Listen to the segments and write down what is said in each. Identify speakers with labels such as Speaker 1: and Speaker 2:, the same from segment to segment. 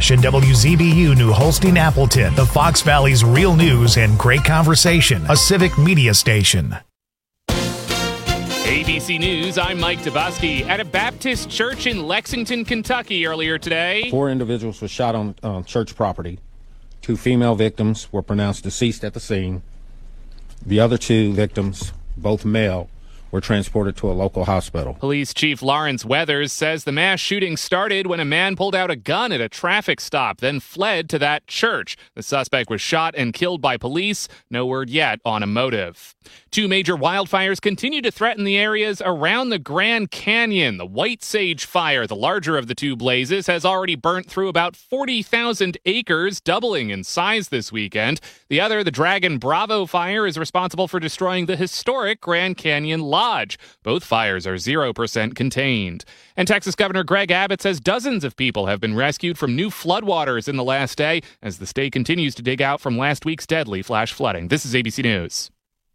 Speaker 1: Station WZBU New Holstein Appleton, the Fox Valley's real news and great conversation, a civic media station.
Speaker 2: ABC News, I'm Mike Dabusky. At a Baptist church in Lexington, Kentucky earlier today.
Speaker 3: 4 individuals were shot on church property. 2 female victims were pronounced deceased at the scene. The other 2 victims, both male, were transported to a local hospital.
Speaker 2: Police Chief Lawrence Weathers says the mass shooting started when a man pulled out a gun at a traffic stop, then fled to that church. The suspect was shot and killed by police. No word yet on a motive. 2 major wildfires continue to threaten the areas around the Grand Canyon. The White Sage Fire, the larger of the 2 blazes, has already burnt through about 40,000 acres, doubling in size this weekend. The other, the Dragon Bravo Fire, is responsible for destroying the historic Grand Canyon Lodge. Both fires are 0% contained. And Texas Governor Greg Abbott says dozens of people have been rescued from new floodwaters in the last day as the state continues to dig out from last week's deadly flash flooding. This is ABC News.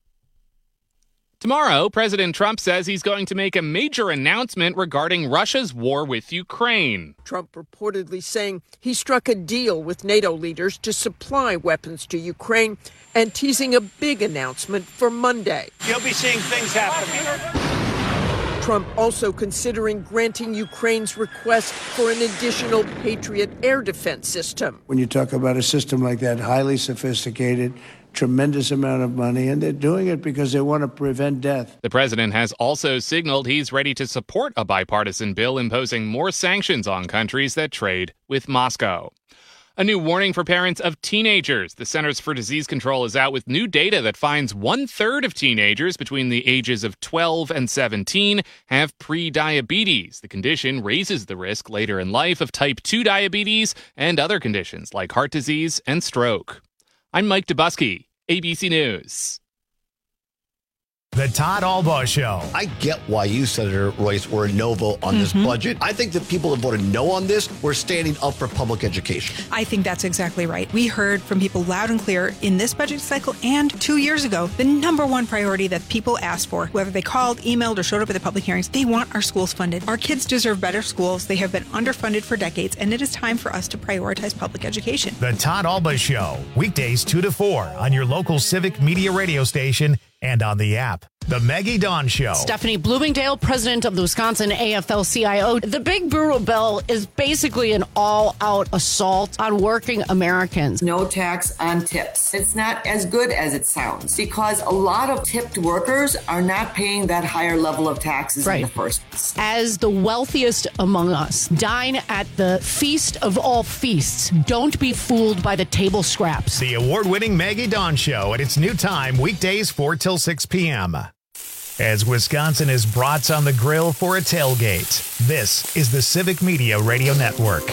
Speaker 2: Tomorrow, President Trump says he's going to make a major announcement regarding Russia's war with Ukraine.
Speaker 4: Trump reportedly saying he struck a deal with NATO leaders to supply weapons to Ukraine and teasing a big announcement for Monday.
Speaker 5: You'll be seeing things happening.
Speaker 4: Trump also considering granting Ukraine's request for an additional Patriot air defense system.
Speaker 6: When you talk about a system like that, highly sophisticated, tremendous amount of money, and they're doing it because they want to prevent death.
Speaker 2: The president has also signaled he's ready to support a bipartisan bill imposing more sanctions on countries that trade with Moscow. A new warning for parents of teenagers. The Centers for Disease Control is out with new data that finds 1/3 of teenagers between the ages of 12 and 17 have prediabetes. The condition raises the risk later in life of type 2 diabetes and other conditions like heart disease and stroke. I'm Mike Dabusky, ABC News.
Speaker 1: The Todd Albaugh Show.
Speaker 7: I get why you, Senator Royce, were a no vote on this budget. I think the people that voted no on this were standing up for public education.
Speaker 8: I think that's exactly right. We heard from people loud and clear in this budget cycle and 2 years ago, the number one priority that people asked for, whether they called, emailed, or showed up at the public hearings, they want our schools funded. Our kids deserve better schools. They have been underfunded for decades, and it is time for us to prioritize public education.
Speaker 1: The Todd Albaugh Show, weekdays 2 to 4 on your local civic media radio station and on the app. The Maggie Dawn Show.
Speaker 9: Stephanie Bloomingdale, president of the Wisconsin AFL-CIO. The Big Brutal Bill is basically an all-out assault on working Americans.
Speaker 10: No tax on tips. It's not as good as it sounds because a lot of tipped workers are not paying that higher level of taxes in the first place.
Speaker 9: As the wealthiest among us, dine at the feast of all feasts. Don't be fooled by the table scraps.
Speaker 1: The award-winning Maggie Dawn Show at its new time, weekdays 4 till 6 p.m. As Wisconsin is brats on the grill for a tailgate, this is the Civic Media Radio Network.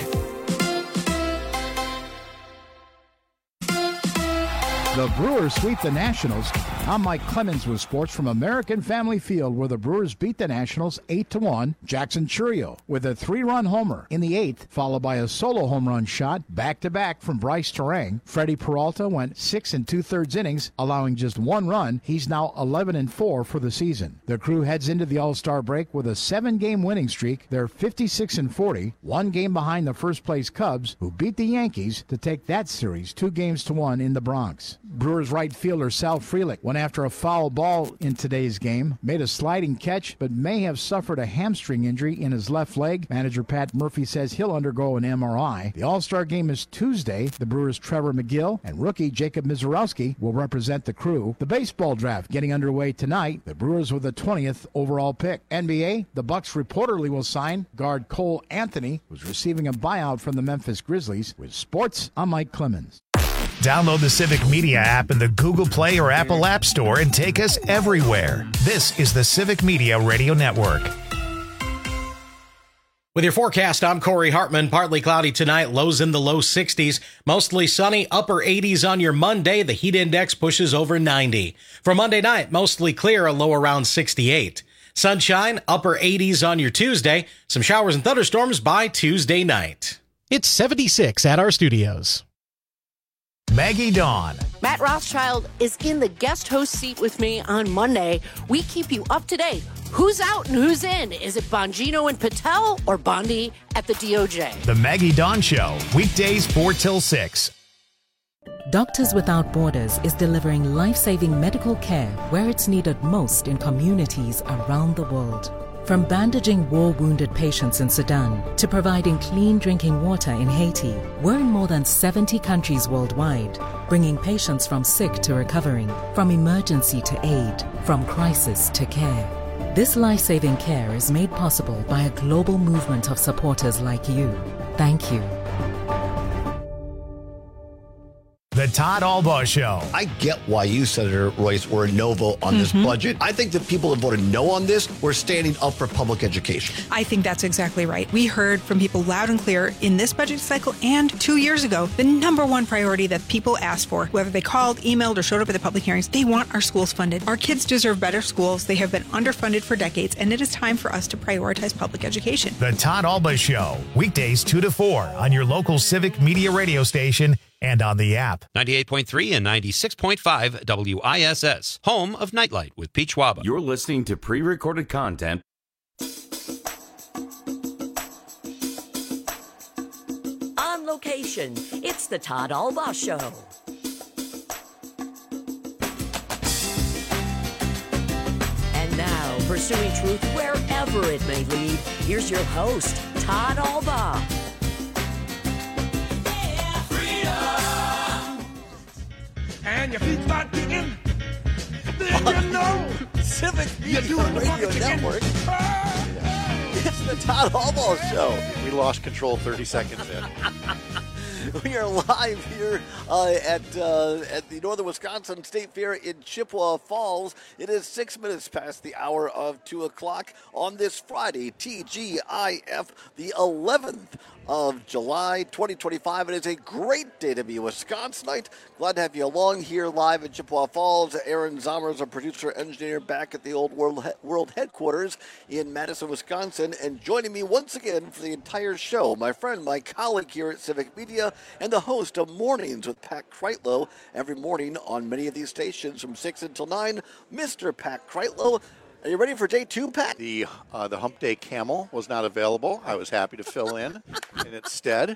Speaker 11: The Brewers sweep the Nationals. I'm Mike Clemens with sports from American Family Field, where the Brewers beat the Nationals 8-1. Jackson Churio with a 3-run homer in the 8th, followed by a solo home run shot back-to-back from Bryce Terang. Freddie Peralta went 6 2/3 innings, allowing just 1 run. He's now 11-4 for the season. The Crew heads into the All-Star break with a 7-game winning streak. They're 56-40, 1 game behind the first-place Cubs, who beat the Yankees to take that series 2-1 in the Bronx. Brewers right fielder Sal Frelick went after a foul ball in today's game, made a sliding catch, but may have suffered a hamstring injury in his left leg. Manager Pat Murphy says he'll undergo an MRI. The All-Star game is Tuesday. The Brewers' Trevor McGill and rookie Jacob Mizorowski will represent the Crew. The baseball draft getting underway tonight. The Brewers with the 20th overall pick. NBA, the Bucks reportedly will sign guard Cole Anthony, who's receiving a buyout from the Memphis Grizzlies. With sports, I'm Mike Clemens.
Speaker 1: Download the Civic Media app in the Google Play or Apple App Store and take us everywhere. This is the Civic Media Radio Network.
Speaker 12: With your forecast, I'm Corey Hartman. Partly cloudy tonight, lows in the low 60s. Mostly sunny, upper 80s on your Monday. The heat index pushes over 90. For Monday night, mostly clear, a low around 68. Sunshine, upper 80s on your Tuesday. Some showers and thunderstorms by Tuesday night.
Speaker 13: It's 76 at our studios.
Speaker 1: Maggie Dawn.
Speaker 9: Matt Rothschild is in the guest host seat with me on Monday. We keep you up to date. Who's out and who's in? Is it Bongino and Patel or Bondi at the DOJ?
Speaker 1: The Maggie Dawn Show, weekdays 4 till 6.
Speaker 13: Doctors Without Borders is delivering life-saving medical care where it's needed most in communities around the world. From bandaging war-wounded patients in Sudan to providing clean drinking water in Haiti, we're in more than 70 countries worldwide, bringing patients from sick to recovering, from emergency to aid, from crisis to care. This life-saving care is made possible by a global movement of supporters like you. Thank you.
Speaker 1: The Todd Albaugh Show.
Speaker 7: I get why you, Senator Royce, were a no vote on this budget. I think the people that voted no on this were standing up for public education.
Speaker 8: I think that's exactly right. We heard from people loud and clear in this budget cycle and 2 years ago, the number one priority that people asked for, whether they called, emailed, or showed up at the public hearings, they want our schools funded. Our kids deserve better schools. They have been underfunded for decades, and it is time for us to prioritize public education.
Speaker 1: The Todd Albaugh Show, weekdays 2 to 4 on your local Civic Media radio station and on the app.
Speaker 14: 98.3 and 96.5 WISS, home of Nightlight with Peach Waba.
Speaker 15: You're listening to pre-recorded content.
Speaker 16: On location, it's the Todd Albaugh Show. And now, pursuing truth wherever it may lead, here's your host, Todd Albaugh.
Speaker 17: And your feet start kicking, then you know
Speaker 18: Civic Media Radio Network. It's the Todd Albaugh Show.
Speaker 19: We lost control 30 seconds in.
Speaker 18: We are live here at the Northern Wisconsin State Fair in Chippewa Falls. It is 6 minutes past the hour of 2 o'clock on this Friday, TGIF, the 11th of July, 2025. It is a great day to be a Wisconsinite. Glad to have you along here live at Chippewa Falls. Aaron Zommers, our producer engineer, back at the old world headquarters in Madison, Wisconsin. And joining me once again for the entire show, my friend, my colleague here at Civic Media, and the host of Mornings with Pat Kreitlow, every morning on many of these stations from 6 until 9, Mr. Pat Kreitlow. Are you ready for day 2, Pat?
Speaker 19: The Hump Day Camel was not available. I was happy to fill in its stead.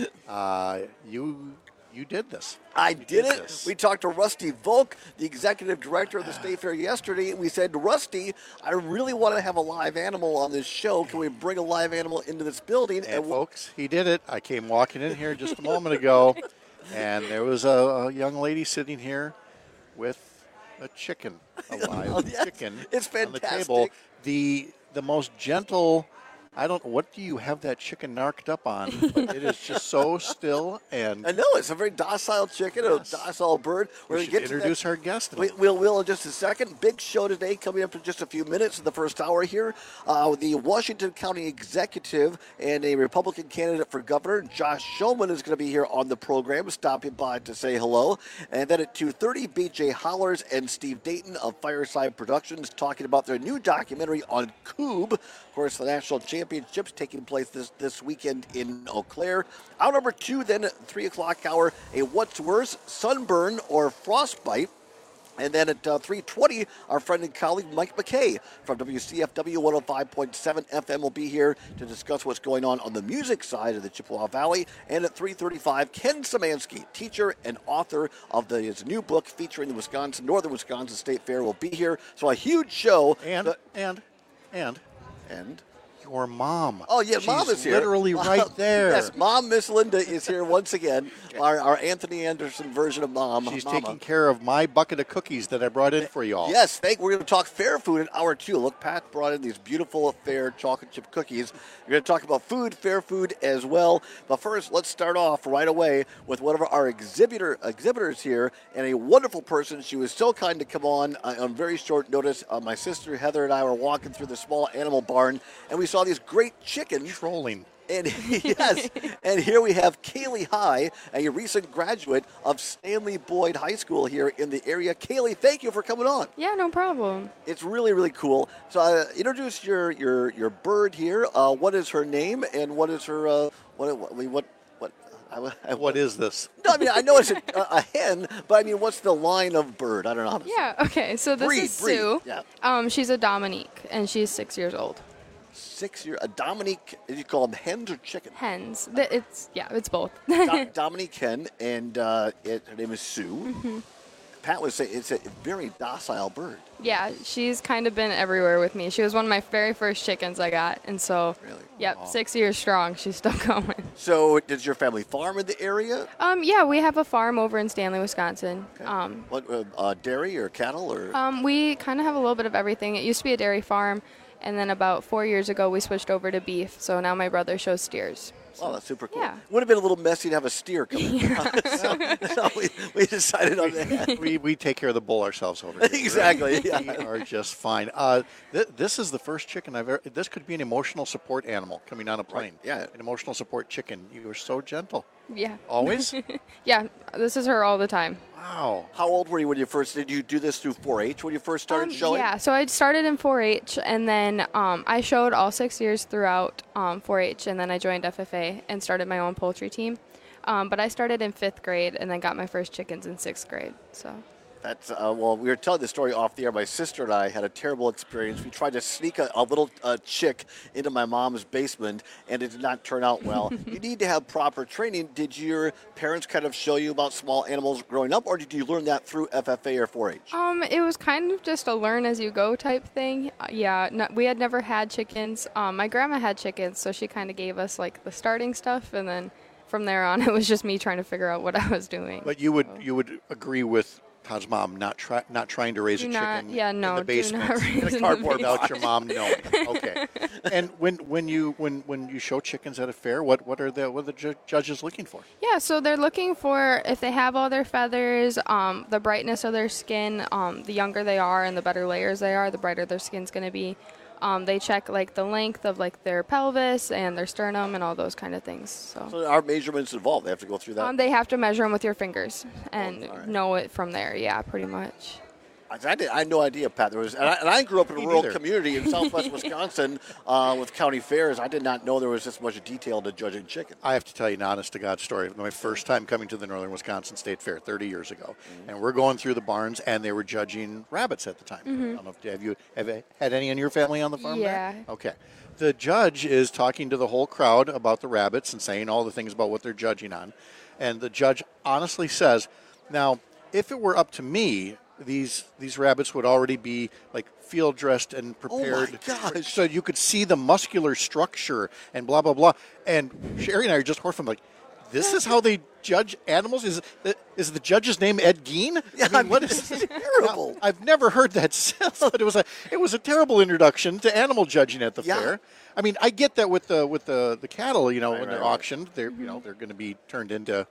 Speaker 19: You did this.
Speaker 18: I did it. We talked to Rusty Volk, the executive director of the State Fair yesterday, and we said, Rusty, I really want to have a live animal on this show. Can we bring a live animal into this building?
Speaker 19: And folks, he did it. I came walking in here just a moment ago, and there was a young lady sitting here with a chicken, a live chicken.
Speaker 18: It's fantastic.
Speaker 19: On the table. The most gentle. I don't know, what do you have that chicken narked up on? But it is just so still. And
Speaker 18: I know, it's a very docile chicken, yes. A docile bird.
Speaker 19: We're going to introduce our guest.
Speaker 18: We'll in just a second. Big show today coming up in just a few minutes in the first hour here. The Washington County Executive and a Republican candidate for governor, Josh Shulman, is going to be here on the program, stopping by to say hello. And then at 2:30, BJ Hollers and Steve Dayton of Fireside Productions talking about their new documentary on Coob. Of course, the national championships taking place this weekend in Eau Claire. Hour number 2, then 3 o'clock hour, a what's worse, sunburn or frostbite. And then at 3:20, our friend and colleague Mike McKay from WCFW 105.7 FM will be here to discuss what's going on the music side of the Chippewa Valley. And at 3:35, Ken Szymanski, teacher and author of his new book featuring the Northern Wisconsin State Fair, will be here. So a huge show.
Speaker 19: And your mom.
Speaker 18: Oh, yeah, Mom is here.
Speaker 19: Literally right there.
Speaker 18: Yes, Mom, Miss Linda, is here once again. Our Anthony Anderson version of Mom.
Speaker 19: She's taking care of my bucket of cookies that I brought in for you all.
Speaker 18: Yes, we're going to talk fair food in hour 2. Look, Pat brought in these beautiful fair chocolate chip cookies. We're going to talk about food, fair food as well. But first, let's start off right away with one of our exhibitors here, and a wonderful person. She was so kind to come on very short notice. My sister Heather and I were walking through the small animal barn, and we saw these great chickens.
Speaker 19: Trolling.
Speaker 18: And yes, and here we have Kaylee High, a recent graduate of Stanley Boyd High School here in the area. Kaylee, thank you for coming on.
Speaker 20: Yeah, no problem.
Speaker 18: It's really, really cool. So introduce your bird here. What is her name, and what is her what
Speaker 19: What is this?
Speaker 18: No, I mean, I know it's a hen, but I mean, what's the line of bird? I don't know how to
Speaker 20: Yeah, okay. So this is Sue.
Speaker 18: Yeah.
Speaker 20: She's a Dominique, and she's 6 years old.
Speaker 18: 6 year, a Dominique, you call them hens or chickens?
Speaker 20: Hens. It's both.
Speaker 18: Dominique hen, and her name is Sue.
Speaker 20: Mm-hmm.
Speaker 18: Pat would say it's a very docile bird.
Speaker 20: Yeah, she's kind of been everywhere with me. She was one of my very first chickens I got, and so, yep, 6 years strong. She's still going.
Speaker 18: So, does your family farm in the area?
Speaker 20: Yeah, we have a farm over in Stanley, Wisconsin.
Speaker 18: Okay. What dairy or cattle or?
Speaker 20: We kind of have a little bit of everything. It used to be a dairy farm, and then about 4 years ago we switched over to beef. So now my brother shows steers.
Speaker 18: Oh, that's super cool.
Speaker 20: Yeah.
Speaker 18: Would have been a little messy to have a steer come in. so we decided on that.
Speaker 19: We take care of the bull ourselves over here.
Speaker 18: Exactly. Yeah.
Speaker 19: We are just fine. This is the first chicken I've ever. This could be an emotional support animal coming on a plane.
Speaker 18: Right. Yeah.
Speaker 19: An emotional support chicken. You were so gentle.
Speaker 20: Yeah.
Speaker 19: Always?
Speaker 20: Yeah. This is her all the time.
Speaker 19: Wow.
Speaker 18: How old were you when you first, did you do this through 4-H when you first started showing?
Speaker 20: Yeah, so I started in 4-H, and then I showed all 6 years throughout 4-H, and then I joined FFA and started my own poultry team. But I started in 5th grade and then got my first chickens in 6th grade. So.
Speaker 18: That's well, we were telling the story off the air. My sister and I had a terrible experience. We tried to sneak a little chick into my mom's basement, and it did not turn out well. You need to have proper training. Did your parents kind of show you about small animals growing up, or did you learn that through FFA or 4-H?
Speaker 20: It was kind of just a learn-as-you-go type thing. We had never had chickens. My grandma had chickens, so she kind of gave us, like, the starting stuff, and then from there on, it was just me trying to figure out what I was doing.
Speaker 19: But you would agree with Todd's mom not trying to raise a chicken in the basement in a cardboard without your mom knowing. Okay. And when you show chickens at a fair, what are the judges looking for?
Speaker 20: Yeah, so they're looking for if they have all their feathers, the brightness of their skin. The younger they are and the better layers they are, the brighter their skin's going to be. They check like the length of like their pelvis and their sternum and all those kind of things.
Speaker 18: So are measurements involved? They have to go through that?
Speaker 20: They have to measure them with your fingers and know it from there. Yeah, pretty much.
Speaker 18: I had no idea, Pat. And I grew up in a rural community in southwest Wisconsin with county fairs. I did not know there was this much detail to judging chicken.
Speaker 19: I have to tell you an honest-to-God story. My first time coming to the Northern Wisconsin State Fair 30 years ago, and we're going through the barns, and they were judging rabbits at the time.
Speaker 20: Mm-hmm.
Speaker 19: I don't know have you had any in your family on the farm?
Speaker 20: Yeah.
Speaker 19: There? Okay. The judge is talking to the whole crowd about the rabbits and saying all the things about what they're judging on, and the judge honestly says, "Now, if it were up to me, these rabbits would already be like field dressed and prepared, so you could see the muscular structure and blah blah blah." And Sherry and I are just horrified, like, this is how they judge animals? Is the judge's name Ed Gein?
Speaker 18: Yeah,
Speaker 19: I mean, what is terrible? Now, I've never heard that since, but it was a terrible introduction to animal judging at the fair. I mean, I get that with the cattle, when they're auctioned, they're they're going to be turned into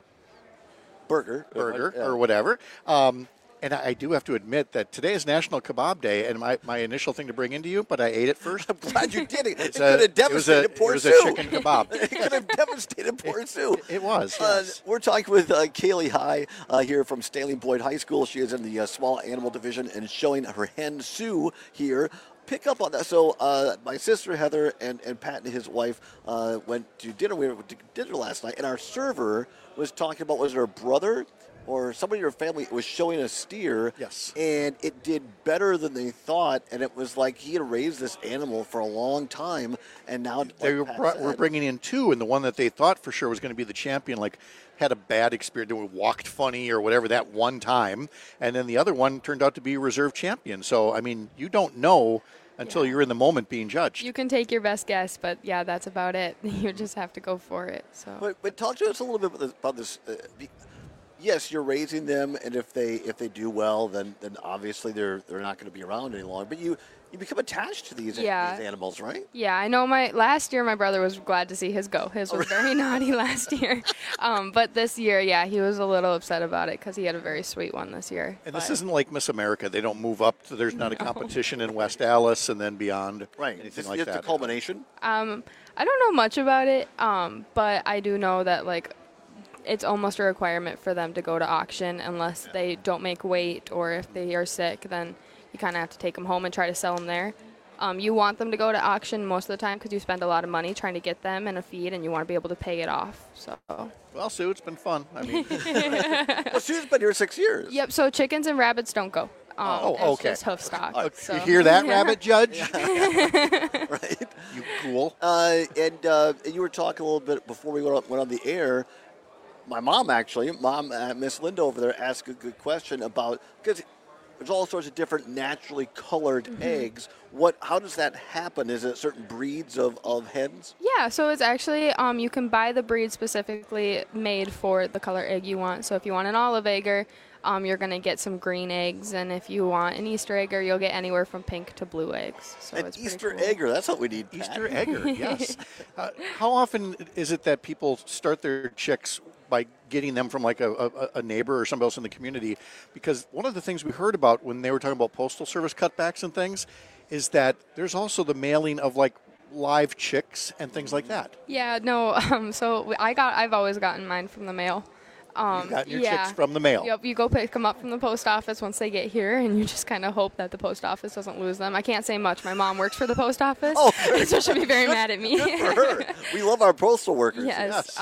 Speaker 19: burger or whatever. And I do have to admit that today is National Kebab Day, and my initial thing to bring into you, but I ate it first.
Speaker 18: I'm glad you did it. It could have devastated poor Sue.
Speaker 19: It was a chicken kebab.
Speaker 18: It could have devastated poor Sue.
Speaker 19: It was, yes.
Speaker 18: We're talking with Kaylee High here from Stanley Boyd High School. She is in the small animal division and showing her hen Sue here. Pick up on that. So my sister Heather and Pat and his wife went to dinner. We went to dinner last night, and our server was talking about, was it her brother or somebody in your family was showing a steer?
Speaker 19: Yes.
Speaker 18: And it did better than they thought, and it was like he had raised this animal for a long time, and now
Speaker 19: they were bringing in two, and the one that they thought for sure was going to be the champion, like, had a bad experience, they walked funny or whatever that one time, and then the other one turned out to be reserve champion. So, I mean, you don't know until you're in the moment being judged.
Speaker 20: You can take your best guess, but yeah, that's about it. You just have to go for it. So.
Speaker 18: But talk to us a little bit about this. Yes, you're raising them, and if they do well, then obviously they're not going to be around any longer. But you become attached to these animals, right?
Speaker 20: Yeah, I know. Last year, my brother was glad to see his go. His was very naughty last year, but this year, he was a little upset about it because he had a very sweet one this year.
Speaker 19: And this isn't like Miss America; they don't move up. There's not a competition in West Allis and then beyond.
Speaker 18: Right,
Speaker 19: anything like that.
Speaker 18: It's a culmination.
Speaker 20: I don't know much about it, but I do know that it's almost a requirement for them to go to auction unless they don't make weight, or if they are sick, then you kind of have to take them home and try to sell them there. You want them to go to auction most of the time because you spend a lot of money trying to get them in a feed, and you want to be able to pay it off. So.
Speaker 19: Well, Sue, it's been fun. I mean,
Speaker 18: well, Sue's been here 6 years.
Speaker 20: Yep. So chickens and rabbits don't go.
Speaker 19: Okay.
Speaker 20: It's just hoof stock.
Speaker 19: So. You hear that, rabbit judge? Right. You cool.
Speaker 18: And you were talking a little bit before we went on the air. My mom, Miss Linda over there, asked a good question about, because there's all sorts of different naturally colored eggs. How does that happen? Is it certain breeds of hens?
Speaker 20: Yeah, so it's actually, you can buy the breed specifically made for the color egg you want. So if you want an olive egger, you're going to get some green eggs. And if you want an Easter egger, you'll get anywhere from pink to blue eggs. So
Speaker 18: an
Speaker 20: it's
Speaker 18: Easter
Speaker 20: cool.
Speaker 18: egger, that's what we need.
Speaker 19: Easter egger, yes. How often is it that people start their chicks by getting them from like a neighbor or somebody else in the community? Because one of the things we heard about when they were talking about Postal Service cutbacks and things is that there's also the mailing of like live chicks and things like that.
Speaker 20: Yeah, no, so I've always gotten mine from the mail.
Speaker 19: You've gotten your chicks from the mail.
Speaker 20: Yep, you go pick them up from the post office once they get here, and you just kind of hope that the post office doesn't lose them. I can't say much. My mom works for the post office, so she'll be very mad at me.
Speaker 18: Good for her. We love our postal workers.
Speaker 20: Yes.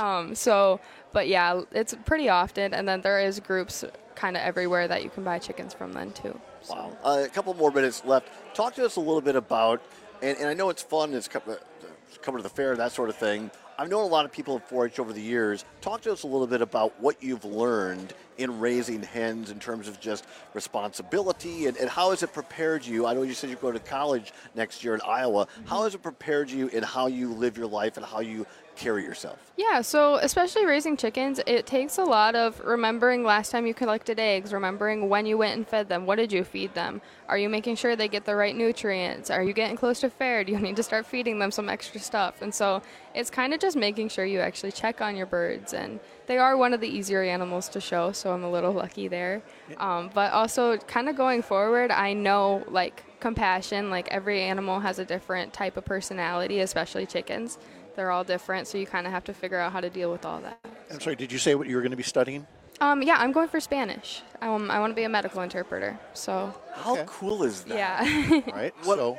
Speaker 20: But yeah, it's pretty often, and then there is groups kind of everywhere that you can buy chickens from then too. So.
Speaker 18: Wow. A couple more minutes left. Talk to us a little bit about, and I know it's fun, it's coming to the fair, that sort of thing. I've known a lot of people in 4-H over the years. Talk to us a little bit about what you've learned in raising hens in terms of just responsibility and how has it prepared you? I know you said you go to college next year in Iowa. How has it prepared you in how you live your life and how you carry yourself?
Speaker 20: Yeah, so especially raising chickens, it takes a lot of remembering last time you collected eggs, remembering when you went and fed them. What did you feed them? Are you making sure they get the right nutrients? Are you getting close to fair? Do you need to start feeding them some extra stuff? And so it's kind of just making sure you actually check on your birds. And they are one of the easier animals to show, so I'm a little lucky there. But also kind of going forward, I know like compassion, like every animal has a different type of personality, especially chickens. They're all different, so you kind of have to figure out how to deal with all that.
Speaker 19: I'm sorry, did you say what you were going to be studying?
Speaker 20: Yeah, I'm going for Spanish. I want to be a medical interpreter. So
Speaker 18: how cool is that?
Speaker 20: Yeah.
Speaker 19: Right. So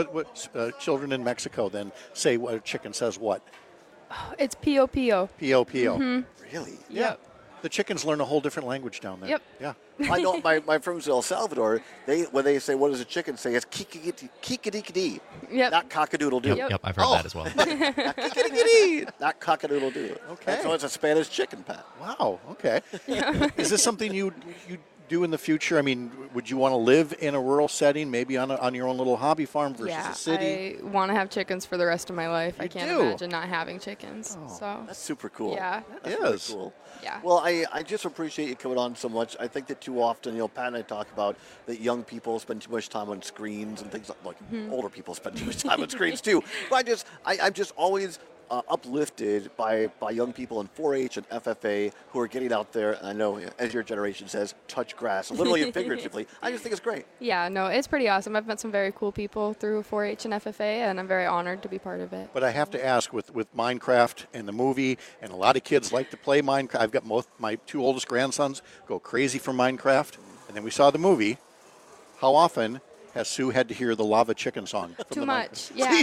Speaker 19: what children in Mexico then say what a chicken says what?
Speaker 20: Oh, it's pio pio.
Speaker 19: Pio pio.
Speaker 20: Mm-hmm.
Speaker 18: Really?
Speaker 19: Yeah.
Speaker 20: Yep.
Speaker 19: The chickens learn a whole different language down there.
Speaker 20: Yep.
Speaker 19: Yeah.
Speaker 18: I know my friends in El Salvador, when they say, what does a chicken say? It's kikadikadi.
Speaker 20: Yep.
Speaker 18: Not cockadoodle-doo.
Speaker 2: Yep, I've heard that as well.
Speaker 18: Not kikadikadi. Not cockadoodle-doo.
Speaker 19: Okay.
Speaker 18: So it's a Spanish chicken, Pat.
Speaker 19: Wow. Okay. Is this something you do in the future? I mean, would you want to live in a rural setting, maybe on your own little hobby farm versus a city?
Speaker 20: I want to have chickens for the rest of my life. I can't imagine not having chickens. So
Speaker 18: that's super cool.
Speaker 20: Yeah.
Speaker 18: That's really cool.
Speaker 20: Yeah.
Speaker 18: Well, I just appreciate you coming on so much. I think that too often, Pat and I talk about that young people spend too much time on screens and things like older people spend too much time on screens too. But I'm just always uplifted by young people in 4-H and FFA who are getting out there, and I know, as your generation says, touch grass, literally and figuratively. I just think it's great.
Speaker 20: Yeah, no, it's pretty awesome. I've met some very cool people through 4-H and FFA, and I'm very honored to be part of it.
Speaker 19: But I have to ask, with Minecraft and the movie, and a lot of kids like to play Minecraft. I've got my two oldest grandsons go crazy for Minecraft, and then we saw the movie. How often has Sue had to hear the lava chicken song?
Speaker 20: Too much, yeah.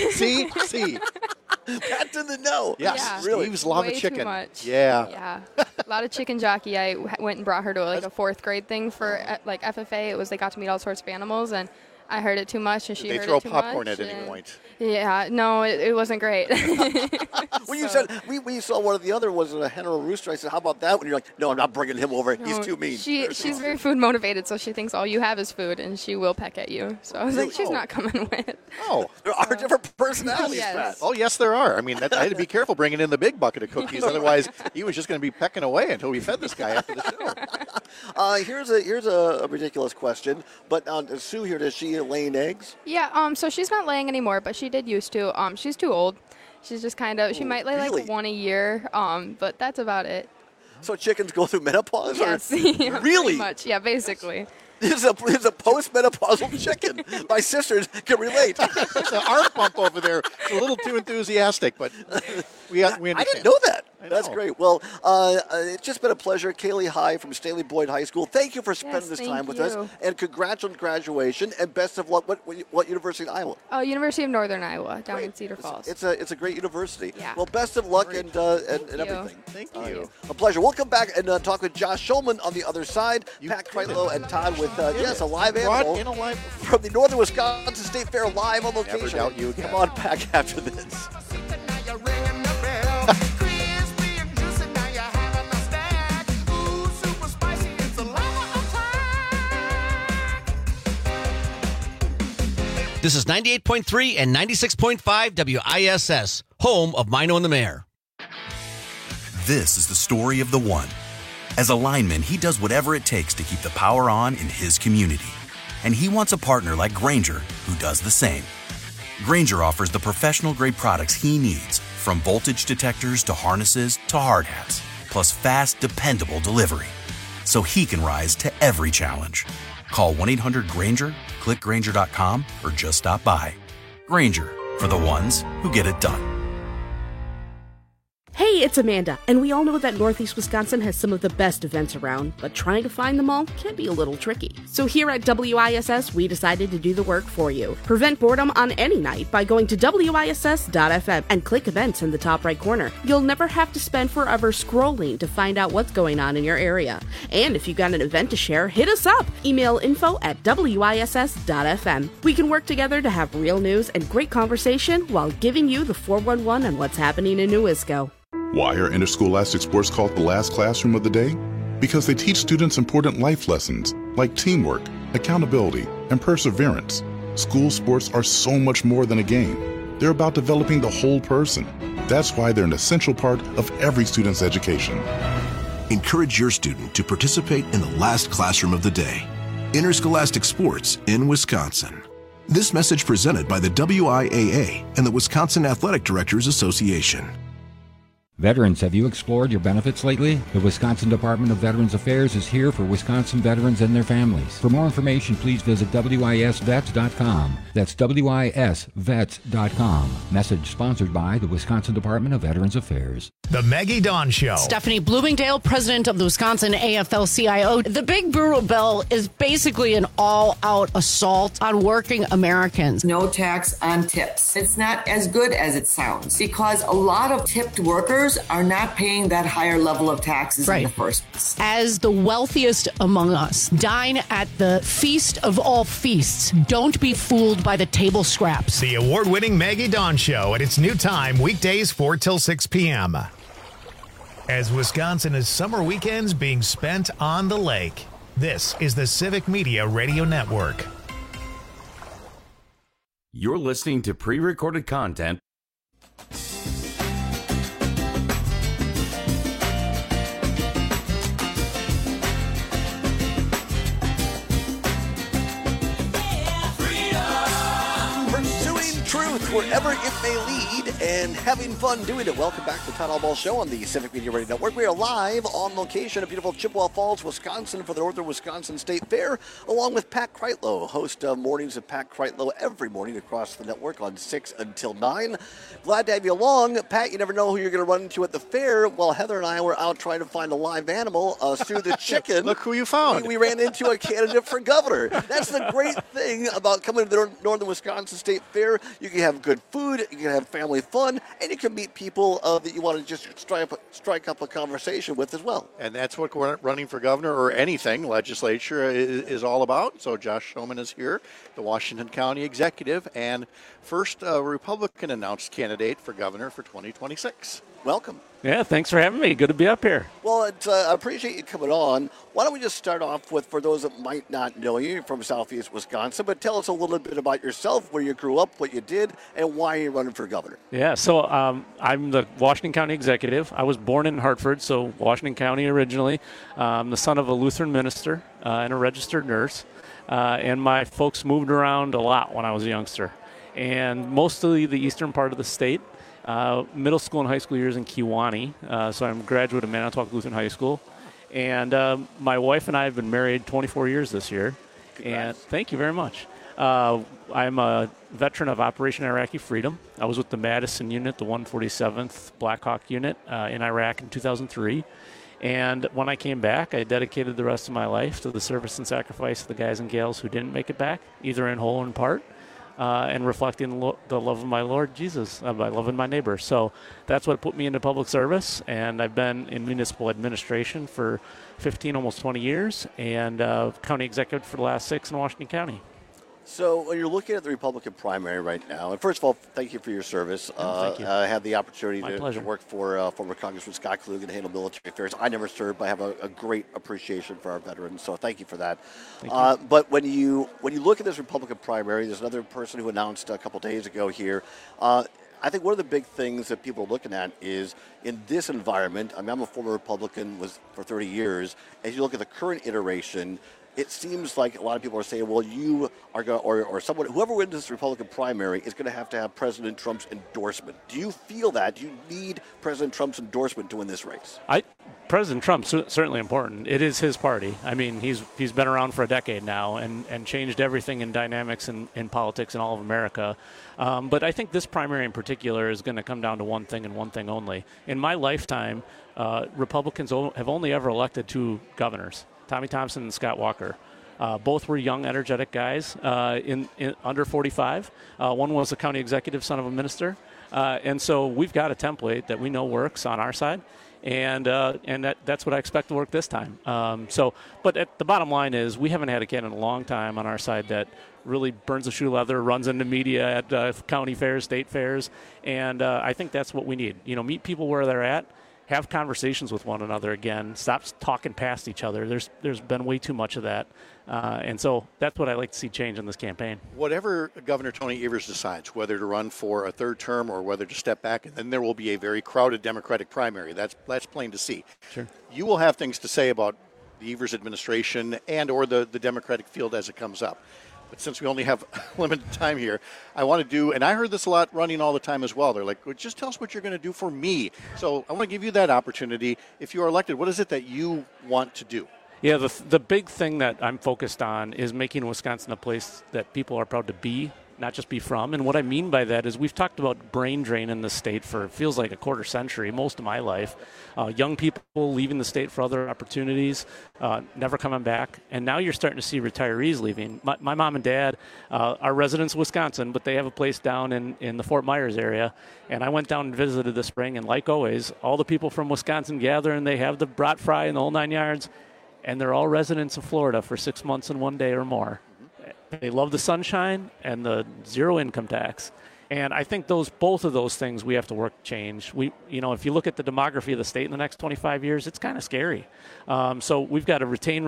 Speaker 19: See.
Speaker 18: Pat didn't know.
Speaker 19: Yes,
Speaker 20: yeah.
Speaker 19: really. Steve's lava
Speaker 20: Way
Speaker 19: chicken.
Speaker 20: Too much.
Speaker 19: Yeah.
Speaker 20: Yeah. A lot of chicken jockey. I went and brought her to a 4th grade thing for FFA. They got to meet all sorts of animals, and I heard it too much, and she heard it too much.
Speaker 19: They throw popcorn at any point.
Speaker 20: Yeah, no, it wasn't great.
Speaker 18: When you said we saw one of the other was a hen or a rooster, I said, "How about that?" When you're like, "No, I'm not bringing him over. He's too mean."
Speaker 20: She's very food motivated, so she thinks all you have is food, and she will peck at you. So I was like, she's not coming with.
Speaker 19: Oh,
Speaker 18: there are different personalities,
Speaker 20: Yes.
Speaker 18: Pat.
Speaker 19: Oh, yes, there are. I mean, I had to be careful bringing in the big bucket of cookies. Otherwise, he was just going to be pecking away until we fed this guy after the show.
Speaker 18: Here's a ridiculous question, but Sue here, does she laying eggs?
Speaker 20: Yeah, so she's not laying anymore, but she did used to. She's too old. She's just kind of, she might lay like one a year, but that's about it.
Speaker 18: So chickens go through menopause?
Speaker 20: Yes.
Speaker 18: Or?
Speaker 20: Yeah,
Speaker 18: really?
Speaker 20: Pretty much, yeah, basically.
Speaker 18: This is a postmenopausal chicken. My sisters can relate.
Speaker 19: The arm pump over there is a little too enthusiastic, but we understand.
Speaker 18: I didn't know that. That's great. Well, it's just been a pleasure. Kaylee High from Stanley Boyd High School. Thank you for spending this time with us. And congrats on graduation. And best of luck. What university in Iowa?
Speaker 20: University of Northern Iowa, down in Cedar Falls.
Speaker 18: It's a great university.
Speaker 20: Yeah.
Speaker 18: Well, best of luck and everything.
Speaker 19: Thank you.
Speaker 18: A pleasure. We'll come back and talk with Josh Schulman on the other side. Pat Kreitlow and Todd with, a live animal from the Northern Wisconsin State Fair live on location.
Speaker 19: Never doubt you again.
Speaker 18: Come on back after this.
Speaker 21: This is 98.3 and 96.5 WISS, home of Mino and the Mayor.
Speaker 22: This is the story of the one. As a lineman, he does whatever it takes to keep the power on in his community. And he wants a partner like Grainger who does the same. Grainger offers the professional-grade products he needs, from voltage detectors to harnesses to hard hats, plus fast, dependable delivery, so he can rise to every challenge. Call 1-800-GRAINGER, click Grainger.com, or just stop by. Grainger, for the ones who get it done.
Speaker 23: Hey, it's Amanda, and we all know that Northeast Wisconsin has some of the best events around, but trying to find them all can be a little tricky. So here at WISS, we decided to do the work for you. Prevent boredom on any night by going to WISS.FM and click events in the top right corner. You'll never have to spend forever scrolling to find out what's going on in your area. And if you've got an event to share, hit us up. Email info@WISS.FM. We can work together to have real news and great conversation while giving you the 411 on what's happening in New Isco.
Speaker 24: Why are interscholastic sports called the last classroom of the day? Because they teach students important life lessons like teamwork, accountability, and perseverance. School sports are so much more than a game. They're about developing the whole person. That's why they're an essential part of every student's education.
Speaker 25: Encourage your student to participate in the last classroom of the day. Interscholastic sports in Wisconsin. This message presented by the WIAA and the Wisconsin Athletic Directors Association.
Speaker 3: Veterans, have you explored your benefits lately? The Wisconsin Department of Veterans Affairs is here for Wisconsin veterans and their families. For more information, please visit WISVets.com. That's WISVets.com. Message sponsored by the Wisconsin Department of Veterans Affairs.
Speaker 1: The Maggie Dawn Show.
Speaker 9: Stephanie Bloomingdale, president of the Wisconsin AFL-CIO. The Big Brutal Bill is basically an all-out assault on working Americans.
Speaker 10: No tax on tips. It's not as good as it sounds because a lot of tipped workers are not paying that higher level of taxes in the first place.
Speaker 9: As the wealthiest among us, dine at the feast of all feasts. Don't be fooled by the table scraps.
Speaker 1: The award-winning Maggie Dawn Show at its new time, weekdays 4 till 6 p.m. As Wisconsin is summer weekends being spent on the lake, this is the Civic Media Radio Network.
Speaker 15: You're listening to pre-recorded content.
Speaker 18: Truth wherever it may lead and having fun doing it. Welcome back to the Todd Albaugh Show on the Civic Media Radio Network. We are live on location at beautiful Chippewa Falls, Wisconsin for the Northern Wisconsin State Fair, along with Pat Kreitlow, host of Mornings of Pat Kreitlow every morning across the network on 6 until 9. Glad to have you along. Pat, you never know who you're going to run into at the fair. While Heather and I were out trying to find a live animal, Sue the chicken.
Speaker 19: Look who you found.
Speaker 18: We ran into a candidate for governor. That's the great thing about coming to the Northern Wisconsin State Fair. You can have good food, you can have family fun, and you can meet people that you want to just strike up a conversation with as well.
Speaker 19: And that's what running for governor or anything legislature is all about. So Josh Schulman is here, the Washington County executive, and first Republican announced candidate for governor for 2026.
Speaker 18: Welcome.
Speaker 26: Yeah, thanks for having me. Good to be up here.
Speaker 18: Well, I appreciate you coming on. Why don't we just start off with, for those that might not know you, you're from Southeast Wisconsin, but tell us a little bit about yourself, where you grew up, what you did, and why you're running for governor.
Speaker 26: Yeah, so I'm the Washington County executive. I was born in Hartford, so Washington County originally. I'm the son of a Lutheran minister and a registered nurse, and my folks moved around a lot when I was a youngster, and mostly the eastern part of the state. Middle school and high school years in Kewanee, so I'm a graduate of Manitowoc Lutheran High School. And my wife and I have been married 24 years this year.
Speaker 18: Congrats.
Speaker 26: And thank you very much. I'm a veteran of Operation Iraqi Freedom. I was with the Madison Unit, the 147th Black Hawk Unit in Iraq in 2003. And when I came back, I dedicated the rest of my life to the service and sacrifice of the guys and gals who didn't make it back, either in whole or in part, and reflecting the love of my Lord Jesus by loving my neighbor. So that's what put me into public service, and I've been in municipal administration for 15, almost 20 years, and county executive for the last 6 in Washington County.
Speaker 18: So when you're looking at the Republican primary right now, and first of all, thank you for your service.
Speaker 26: Thank you.
Speaker 18: I had the opportunity
Speaker 26: My
Speaker 18: to work for former Congressman Scott Klug and handle military affairs. I never served, but I have a great appreciation for our veterans, so thank you for that. But when you look at this Republican primary, there's another person who announced a couple days ago here. I think one of the big things that people are looking at is in this environment, I mean, I'm a former Republican for 30 years. As you look at the current iteration, it seems like a lot of people are saying, well, you are going to, or someone, whoever wins this Republican primary is going to have President Trump's endorsement. Do you feel that? Do you need President Trump's endorsement to win this race?
Speaker 26: President Trump's certainly important. It is his party. I mean, he's been around for a decade now and changed everything in dynamics in politics in all of America. But I think this primary in particular is going to come down to one thing and one thing only. In my lifetime, Republicans have only ever elected 2 governors, Tommy Thompson and Scott Walker. Both were young, energetic guys in under 45. One was a county executive, son of a minister. And so we've got a template that we know works on our side. And that's what I expect to work this time. But the bottom line is we haven't had a candidate in a long time on our side that really burns the shoe leather, runs into media at county fairs, state fairs. And I think that's what we need. Meet people where they're at. Have conversations with one another again. Stop talking past each other. There's been way too much of that. And so that's what I like to see change in this campaign.
Speaker 19: Whatever Governor Tony Evers decides, whether to run for a 3rd term or whether to step back, and then there will be a very crowded Democratic primary. That's plain to see.
Speaker 26: Sure.
Speaker 19: You will have things to say about the Evers administration and or the Democratic field as it comes up. But since we only have limited time here, I want to do, and I heard this a lot running all the time as well. They're like, well, just tell us what you're going to do for me. So I want to give you that opportunity. If you are elected, what is it that you want to do?
Speaker 26: Yeah, the big thing that I'm focused on is making Wisconsin a place that people are proud to be, not just be from. And what I mean by that is we've talked about brain drain in the state for, it feels like a quarter century, most of my life. Young people leaving the state for other opportunities, never coming back. And now you're starting to see retirees leaving. My mom and dad are residents of Wisconsin, but they have a place down in the Fort Myers area. And I went down and visited this spring, and like always, all the people from Wisconsin gather, and they have the brat fry and the whole 9 yards. And they're all residents of Florida for 6 months and 1 day or more. They love the sunshine and the 0 income tax. And I think both of those things we have to work to change. If you look at the demography of the state in the next 25 years, it's kind of scary. So we've got to retain,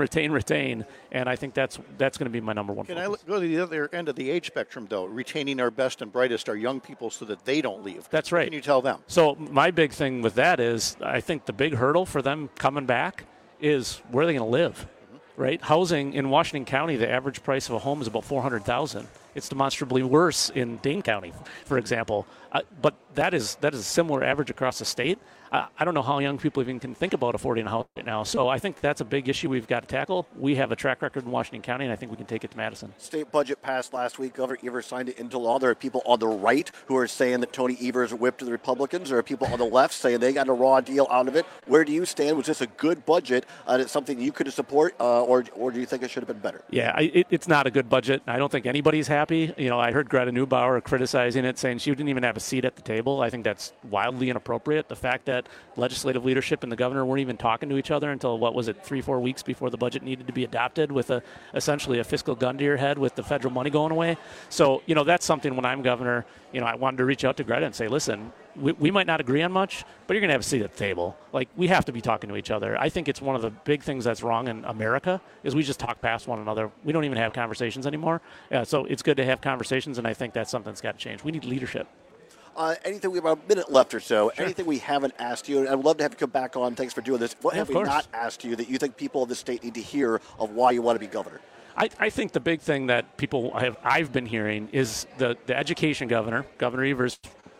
Speaker 26: and I think that's going to be my number one focus.
Speaker 19: Can I go to the other end of the age spectrum, though? Retaining our best and brightest, our young people, so that they don't leave.
Speaker 26: That's right.
Speaker 19: What can you tell them?
Speaker 26: So my big thing with that is I think the big hurdle for them coming back is where are they going to live, right? Housing in Washington County, the average price of a home is about $400,000. It's demonstrably worse in Dane County, for example. But that is a similar average across the state. I don't know how young people even can think about affording a house right now. So I think that's a big issue we've got to tackle. We have a track record in Washington County, and I think we can take it to Madison.
Speaker 18: State budget passed last week. Governor Evers signed it into law. There are people on the right who are saying that Tony Evers whipped the Republicans. There are people on the left saying they got a raw deal out of it. Where do you stand? Was this a good budget? It's something you could support, or do you think it should have been better?
Speaker 26: Yeah, it's not a good budget. I don't think anybody's happy. I heard Greta Neubauer criticizing it, saying she didn't even have a seat at the table. I think that's wildly inappropriate. The fact that legislative leadership and the governor weren't even talking to each other until, 3-4 weeks before the budget needed to be adopted, with essentially a fiscal gun to your head with the federal money going away. So, that's something when I'm governor, I wanted to reach out to Greta and say, listen, we might not agree on much, but you're going to have a seat at the table. Like, we have to be talking to each other. I think it's one of the big things that's wrong in America is we just talk past one another. We don't even have conversations anymore. So it's good to have conversations, and I think that's something that's got to change. We need leadership.
Speaker 18: Anything, we have about a minute left or so.
Speaker 26: Sure.
Speaker 18: Anything we haven't asked you, and I would love to have you come back on. Thanks for doing this. What have we
Speaker 26: course.
Speaker 18: not asked you that you think people of the state need to hear of why you want to be governor?
Speaker 26: I think the big thing that I've been hearing is the education governor, Governor Evers,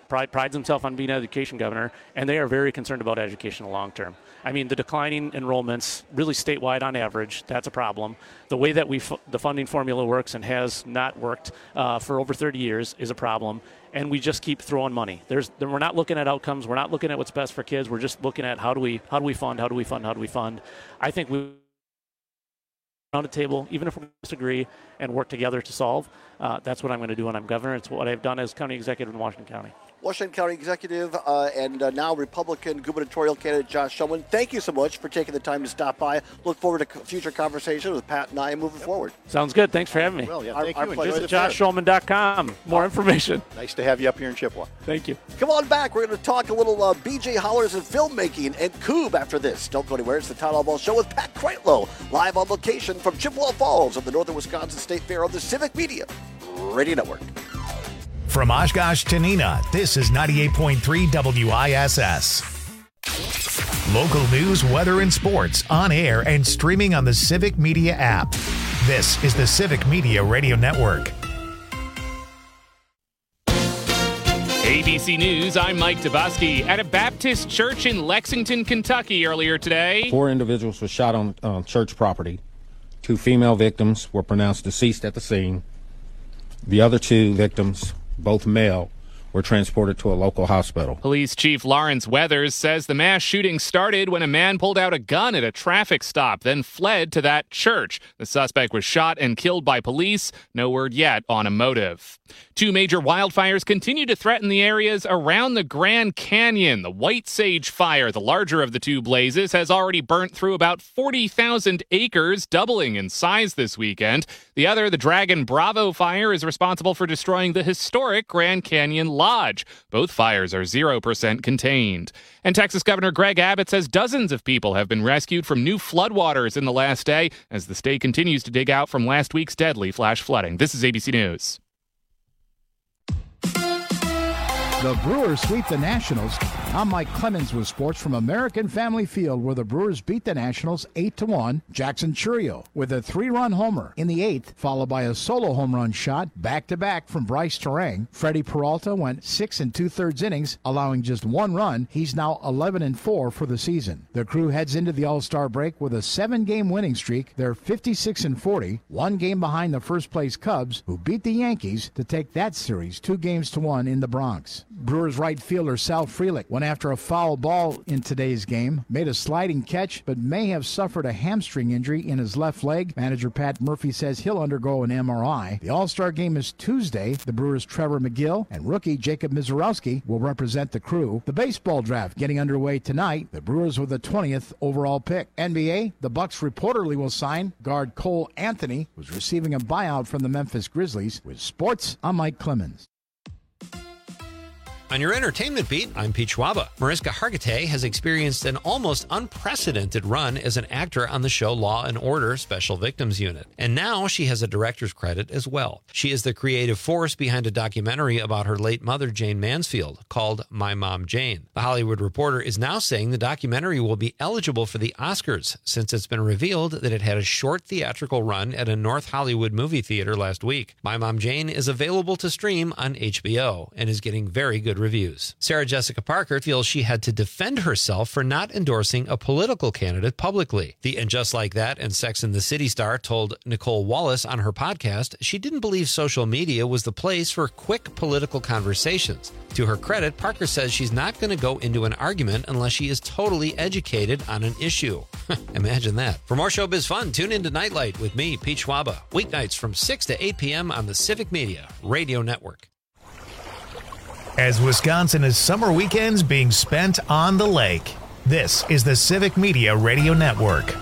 Speaker 26: prides himself on being education governor, and they are very concerned about education long term. I mean, the declining enrollments, really statewide on average, that's a problem. The way that the funding formula works and has not worked for over 30 years is a problem. And we just keep throwing money. We're not looking at outcomes. We're not looking at what's best for kids. We're just looking at how do we fund. I think we on the table, even if we disagree, and work together to solve. That's what I'm going to do when I'm governor. It's what I've done as county executive in Washington County.
Speaker 18: Washington County Executive and now Republican gubernatorial candidate Josh Shulman, thank you so much for taking the time to stop by. Look forward to future conversations with Pat and I moving forward.
Speaker 26: Sounds good. Thanks for having me.
Speaker 19: Well, yeah, thank you.
Speaker 26: Visit JoshShulman.com. More information.
Speaker 19: Nice to have you up here in Chippewa.
Speaker 26: Thank you.
Speaker 18: Come on back. We're going to talk a little BJ Hollers and filmmaking and Coob after this. Don't go anywhere. It's the Todd Allball Show with Pat Kreitlow, live on location from Chippewa Falls of the Northern Wisconsin State Fair on the Civic Media Radio Network.
Speaker 1: From Oshkosh to Neenah, this is 98.3 WISS. Local news, weather, and sports on air and streaming on the Civic Media app. This is the Civic Media Radio Network.
Speaker 2: ABC News, I'm Mike Dubusky. At a Baptist church in Lexington, Kentucky earlier today,
Speaker 3: 4 individuals were shot on church property. 2 female victims were pronounced deceased at the scene. The other 2 victims, both male, were transported to a local hospital.
Speaker 2: Police Chief Lawrence Weathers says the mass shooting started when a man pulled out a gun at a traffic stop, then fled to that church. The suspect was shot and killed by police. No word yet on a motive. 2 major wildfires continue to threaten the areas around the Grand Canyon. The White Sage Fire, the larger of the 2 blazes, has already burnt through about 40,000 acres, doubling in size this weekend. The other, the Dragon Bravo Fire, is responsible for destroying the historic Grand Canyon Lodge. Both fires are 0% contained. And Texas Governor Greg Abbott says dozens of people have been rescued from new floodwaters in the last day as the state continues to dig out from last week's deadly flash flooding. This is ABC News.
Speaker 4: The Brewers sweep the Nationals. I'm Mike Clemens with sports from American Family Field, where the Brewers beat the Nationals 8-1. Jackson Churio with a 3-run homer in the 8th, followed by a solo home run shot back-to-back from Bryce Terang. Freddie Peralta went 6 2/3 innings, allowing just 1 run. He's now 11-4 for the season. The Crew heads into the All-Star break with a 7-game winning streak. They're 56-40, 1 game behind the first-place Cubs, who beat the Yankees to take that series 2-1 in the Bronx. Brewers right fielder Sal Frelick went after a foul ball in today's game, made a sliding catch, but may have suffered a hamstring injury in his left leg. Manager Pat Murphy says he'll undergo an MRI. The All-Star game is Tuesday. The Brewers' Trevor McGill and rookie Jacob Mizorowski will represent the Crew. The baseball draft getting underway tonight. The Brewers with the 20th overall pick. NBA, the Bucks reportedly will sign guard Cole Anthony, who's receiving a buyout from the Memphis Grizzlies. With sports, I'm Mike Clemens.
Speaker 14: On your entertainment beat, I'm Pete Schwaba. Mariska Hargitay has experienced an almost unprecedented run as an actor on the show Law & Order Special Victims Unit. And now she has a director's credit as well. She is the creative force behind a documentary about her late mother, Jane Mansfield, called My Mom Jane. The Hollywood Reporter is now saying the documentary will be eligible for the Oscars, since it's been revealed that it had a short theatrical run at a North Hollywood movie theater last week. My Mom Jane is available to stream on HBO and is getting very good reviews. Sarah Jessica Parker feels she had to defend herself for not endorsing a political candidate publicly. The And Just Like That and Sex and the City star told Nicole Wallace on her podcast she didn't believe social media was the place for quick political conversations. To her credit, Parker says she's not going to go into an argument unless she is totally educated on an issue. Imagine that. For more showbiz fun, tune into Nightlight with me, Pete Schwaba, weeknights from 6 to 8 p.m. on the Civic Media Radio Network.
Speaker 1: As Wisconsin is summer weekends being spent on the lake, this is the Civic Media Radio Network.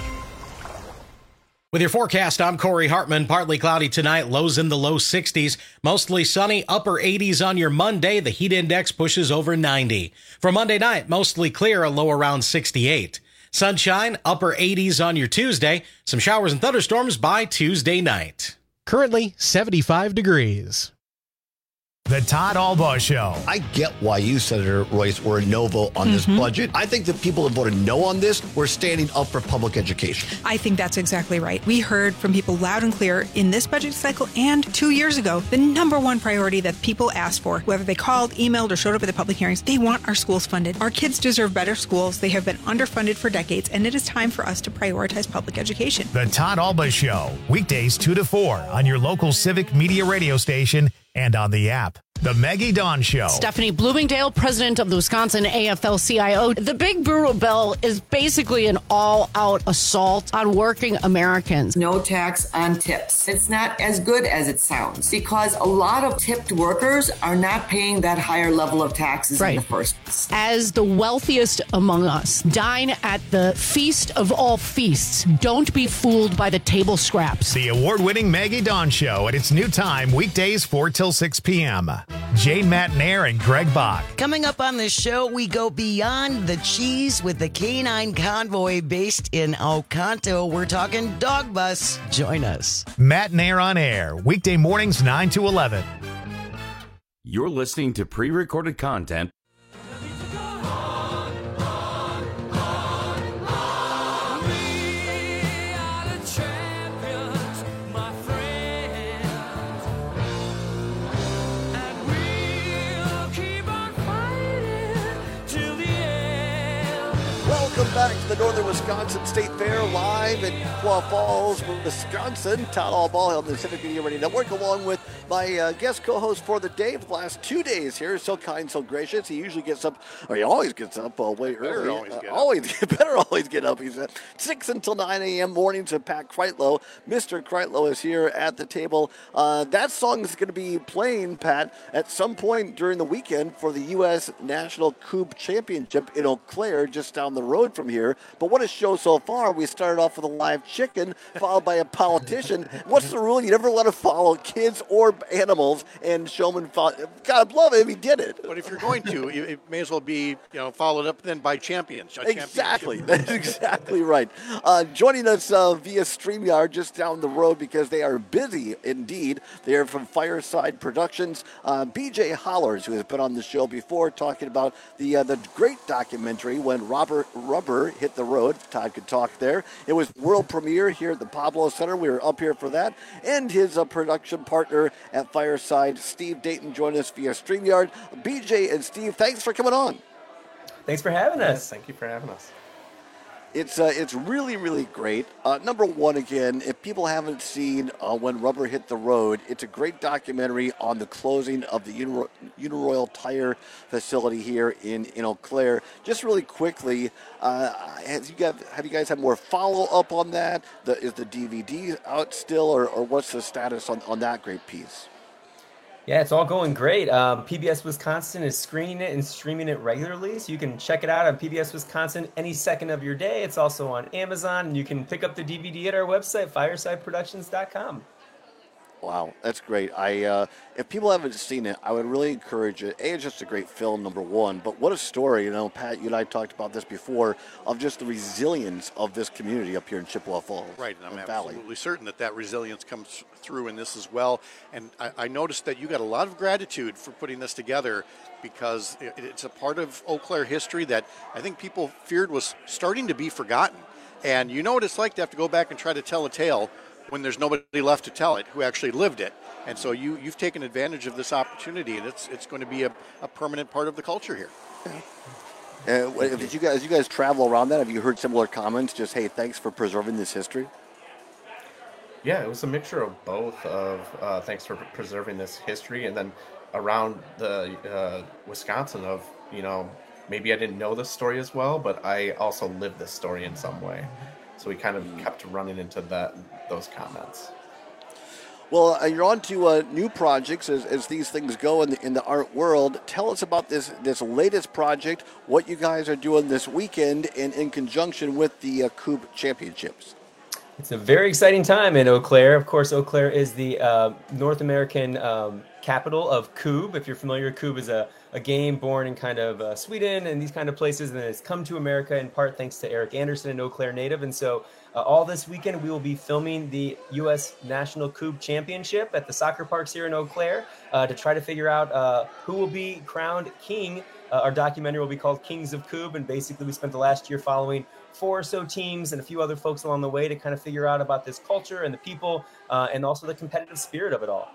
Speaker 5: With your forecast, I'm Corey Hartman. Partly cloudy tonight, lows in the low 60s. Mostly sunny, upper 80s on your Monday. The heat index pushes over 90. For Monday night, mostly clear, a low around 68. Sunshine, upper 80s on your Tuesday. Some showers and thunderstorms by Tuesday night.
Speaker 6: Currently 75 degrees.
Speaker 1: The Todd Albaugh Show.
Speaker 6: I get why you, Senator Royce, were a no vote on this budget. I think the people that voted no on this were standing up for public education.
Speaker 7: I think that's exactly right. We heard from people loud and clear in this budget cycle and 2 years ago, the number one priority that people asked for, whether they called, emailed, or showed up at the public hearings, they want our schools funded. Our kids deserve better schools. They have been underfunded for decades, and it is time for us to prioritize public education.
Speaker 1: The Todd Albaugh Show, weekdays 2 to 4 on your local Civic Media radio station and on the app. The Maggie Dawn Show.
Speaker 9: Stephanie Bloomingdale, president of the Wisconsin AFL-CIO. The big brewer bill is basically an all-out assault on working Americans.
Speaker 10: No tax on tips. It's not as good as it sounds because a lot of tipped workers are not paying that higher level of taxes in the first place.
Speaker 9: As the wealthiest among us, dine at the feast of all feasts. Don't be fooled by the table scraps.
Speaker 1: The award-winning Maggie Dawn Show at its new time, weekdays 4 till 6 p.m. Jane Matnair and Greg Bach.
Speaker 8: Coming up on this show, we go beyond the cheese with the Canine Convoy based in Oconto. We're talking dog bus. Join us.
Speaker 1: Matnair on air, weekday mornings 9 to 11.
Speaker 15: You're listening to pre-recorded content.
Speaker 18: Welcome back to the Northern Wisconsin State Fair, live in Chippewa Falls, Wisconsin. Todd Albaugh on the Civic Media Radio Network, along with my guest co-host for the day for the last 2 days here. So kind, so gracious. He usually gets up, or he always gets up way early. Better always get up. He's at 6 until 9 a.m. mornings with Pat Kreitlow. Mr. Kreitlow is here at the table. That song is going to be playing, Pat, at some point during the weekend for the U.S. National Coupe Championship in Eau Claire, just down the road from here. But what a show so far. We started off with a live chicken, followed by a politician. What's the rule? You never let it follow kids or animals, and Showman God love him, he did it.
Speaker 19: But if you're going to, it may as well be followed up then by champions.
Speaker 18: Exactly. That's exactly right. Joining us via StreamYard just down the road because they are busy indeed. They are from Fireside Productions. BJ Hollers, who has been on the show before, talking about the great documentary When Rubber Hit the Road. Todd could talk there. It was world premiere here at the Pablo Center. We were up here for that. And his production partner at Fireside, Steve Dayton, joined us via StreamYard. BJ and Steve, thanks for coming on.
Speaker 11: Thanks for having us. Thank you for having us.
Speaker 18: It's really, really great. Number one, again, if people haven't seen When Rubber Hit the Road, it's a great documentary on the closing of the Uniroyal Tire facility here in Eau Claire. Just really quickly, have you guys had more follow-up on that? Is the DVD out still, or what's the status on that great piece?
Speaker 11: Yeah, it's all going great. PBS Wisconsin is screening it and streaming it regularly, so you can check it out on PBS Wisconsin any second of your day. It's also on Amazon, and you can pick up the DVD at our website, firesideproductions.com.
Speaker 18: Wow, that's great. If people haven't seen it, I would really encourage it. It's just a great film, number one, but what a story. Pat, you and I talked about this before, of just the resilience of this community up here in Chippewa Falls.
Speaker 19: Right, and I'm absolutely certain that resilience comes through in this as well. And I noticed that you got a lot of gratitude for putting this together, because it's a part of Eau Claire history that I think people feared was starting to be forgotten. And you know what it's like to have to go back and try to tell a tale when there's nobody left to tell it who actually lived it. And so you've taken advantage of this opportunity, and it's going to be a permanent part of the culture here.
Speaker 18: As you guys travel around that, have you heard similar comments, just, hey, thanks for preserving this history?
Speaker 11: Yeah, it was a mixture of both, of thanks for preserving this history, and then around the Wisconsin of, maybe I didn't know this story as well, but I also lived this story in some way. So we kind of kept running into those comments.
Speaker 18: Well, you're on to new projects as these things go in the art world. Tell us about this latest project, what you guys are doing this weekend, and in conjunction with the Coupe Championships.
Speaker 11: It's a very exciting time in Eau Claire. Of course, Eau Claire is the North American capital of Coupe. If you're familiar, Coupe is a
Speaker 12: a game born in kind of Sweden and these kind of places, and it's come to America in part thanks to Eric Anderson, an Eau Claire native. And so all this weekend, we will be filming the U.S. National Coupe Championship at the soccer parks here in Eau Claire to try to figure out who will be crowned king. Our documentary will be called Kings of Coupe, and basically we spent the last year following 4 or so teams and a few other folks along the way to kind of figure out about this culture and the people and also the competitive spirit of it all.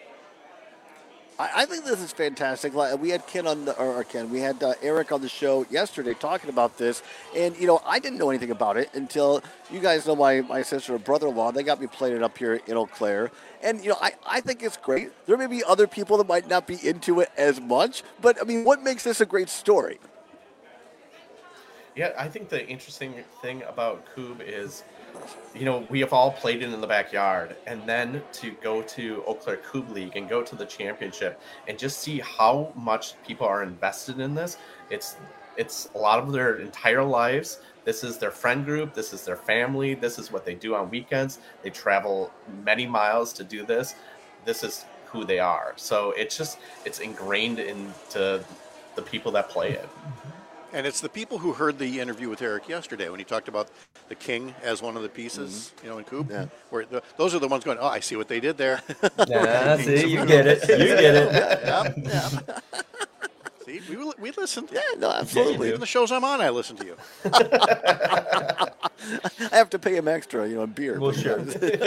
Speaker 18: I think this is fantastic. We had we had Eric on the show yesterday talking about this, and I didn't know anything about it until you guys know my sister and brother-in-law. They got me playing it up here in Eau Claire, and I think it's great. There may be other people that might not be into it as much, but I mean, what makes this a great story?
Speaker 11: Yeah, I think the interesting thing about Coupe is, we have all played it in the backyard, and then to go to Eau Claire Coupe League and go to the championship and just see how much people are invested in this. It's a lot of their entire lives. This is their friend group. This is their family. This is what they do on weekends. They travel many miles to do this. This is who they are. So it's ingrained into the people that play it.
Speaker 19: And it's the people who heard the interview with Eric yesterday when he talked about the king as one of the pieces, in Coupe. Yeah. Where those are the ones going, oh, I see what they did there.
Speaker 12: Yeah, see, you get it. You get it.
Speaker 19: Yeah. See, we listened.
Speaker 18: Yeah, no, absolutely.
Speaker 19: Even the shows I'm on, I listen to you.
Speaker 18: I have to pay him extra, beer.
Speaker 12: Well, sure.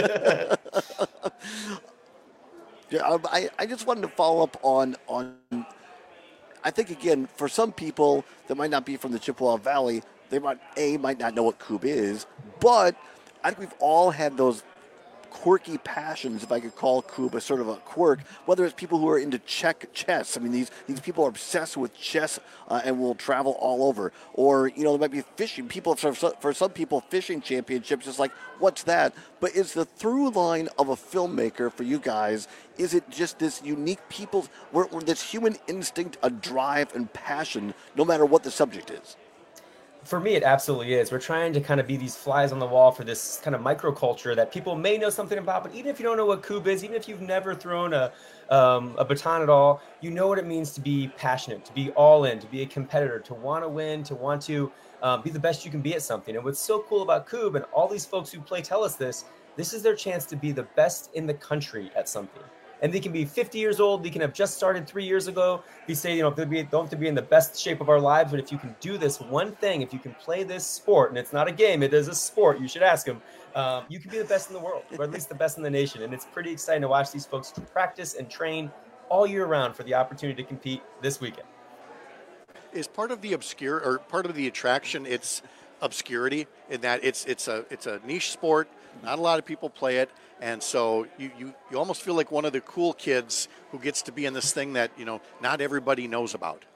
Speaker 18: Yeah, I just wanted to follow up on I think, again, for some people that might not be from the Chippewa Valley, they might not know what Coupe is, but I think we've all had those quirky passions, if I could call Coupe a sort of a quirk, whether it's people who are into chess. I mean, these people are obsessed with chess and will travel all over. Or, there might be fishing. For some people, fishing championships is like, what's that? But is the through line of a filmmaker for you guys, is it just this unique where this human instinct, a drive and passion, no matter what the subject is?
Speaker 12: For me, it absolutely is. We're trying to kind of be these flies on the wall for this kind of microculture that people may know something about, but even if you don't know what Coupe is, even if you've never thrown a baton at all, you know what it means to be passionate, to be all in, to be a competitor, to want to win, to want to be the best you can be at something. And what's so cool about Coupe, and all these folks who play tell us this is their chance to be the best in the country at something. And they can be 50 years old. They can have just started 3 years ago. We say, don't have to be in the best shape of our lives, but if you can do this one thing, if you can play this sport, and it's not a game, it is a sport, you should ask them, you can be the best in the world, or at least the best in the nation. And it's pretty exciting to watch these folks practice and train all year round for the opportunity to compete this weekend.
Speaker 19: Is part of the part of the attraction its obscurity in that it's a niche sport, not a lot of people play it. And so you almost feel like one of the cool kids who gets to be in this thing that, not everybody knows about.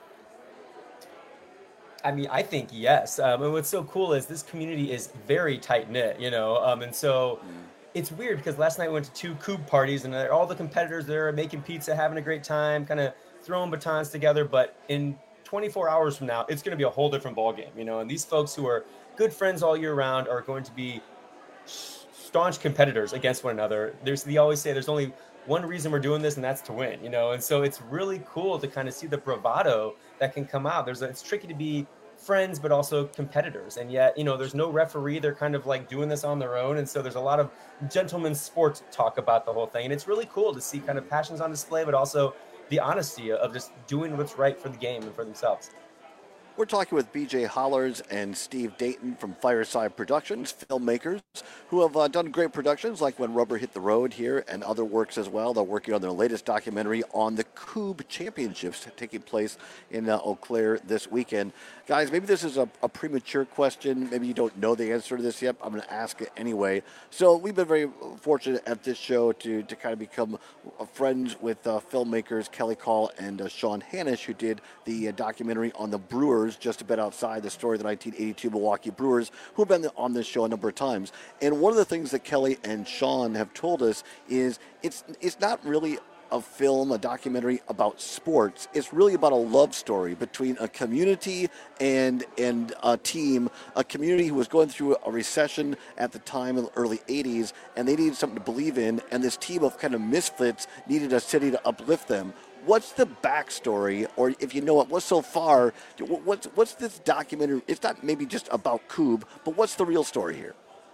Speaker 12: I mean, I think yes. And what's so cool is this community is very tight-knit, and so it's weird because last night we went to 2 Coupe parties, and all the competitors there making pizza, having a great time, kind of throwing batons together. But in 24 hours from now, it's going to be a whole different ballgame, and these folks who are good friends all year round are going to be staunch competitors against one another. They always say there's only one reason we're doing this, and that's to win, and so it's really cool to kind of see the bravado that can come out. It's tricky to be friends, but also competitors, and yet, there's no referee. They're kind of like doing this on their own, and so there's a lot of gentleman's sports talk about the whole thing, and it's really cool to see kind of passions on display, but also the honesty of just doing what's right for the game and for themselves.
Speaker 18: We're talking with BJ Hollers and Steve Dayton from Fireside Productions, filmmakers who have done great productions like When Rubber Hit the Road here and other works as well. They're working on their latest documentary on the Coupe Championships taking place in Eau Claire this weekend. Guys, maybe this is a premature question. Maybe you don't know the answer to this yet. I'm going to ask it anyway. So we've been very fortunate at this show to kind of become friends with filmmakers Kelly Call and Sean Hanisch, who did the documentary on the Brewers, just a bit outside the story of the 1982 Milwaukee Brewers, who have been on this show a number of times. And one of the things that Kelly and Sean have told us is it's not really a film, a documentary about sports. It's really about a love story between a community and a team, a community who was going through a recession at the time in the early 80s, and they needed something to believe in, and this team of kind of misfits needed a city to uplift them. what's the backstory, or if you know it, what's so far? What's this documentary? It's not maybe just about Coob, but what's the real story here?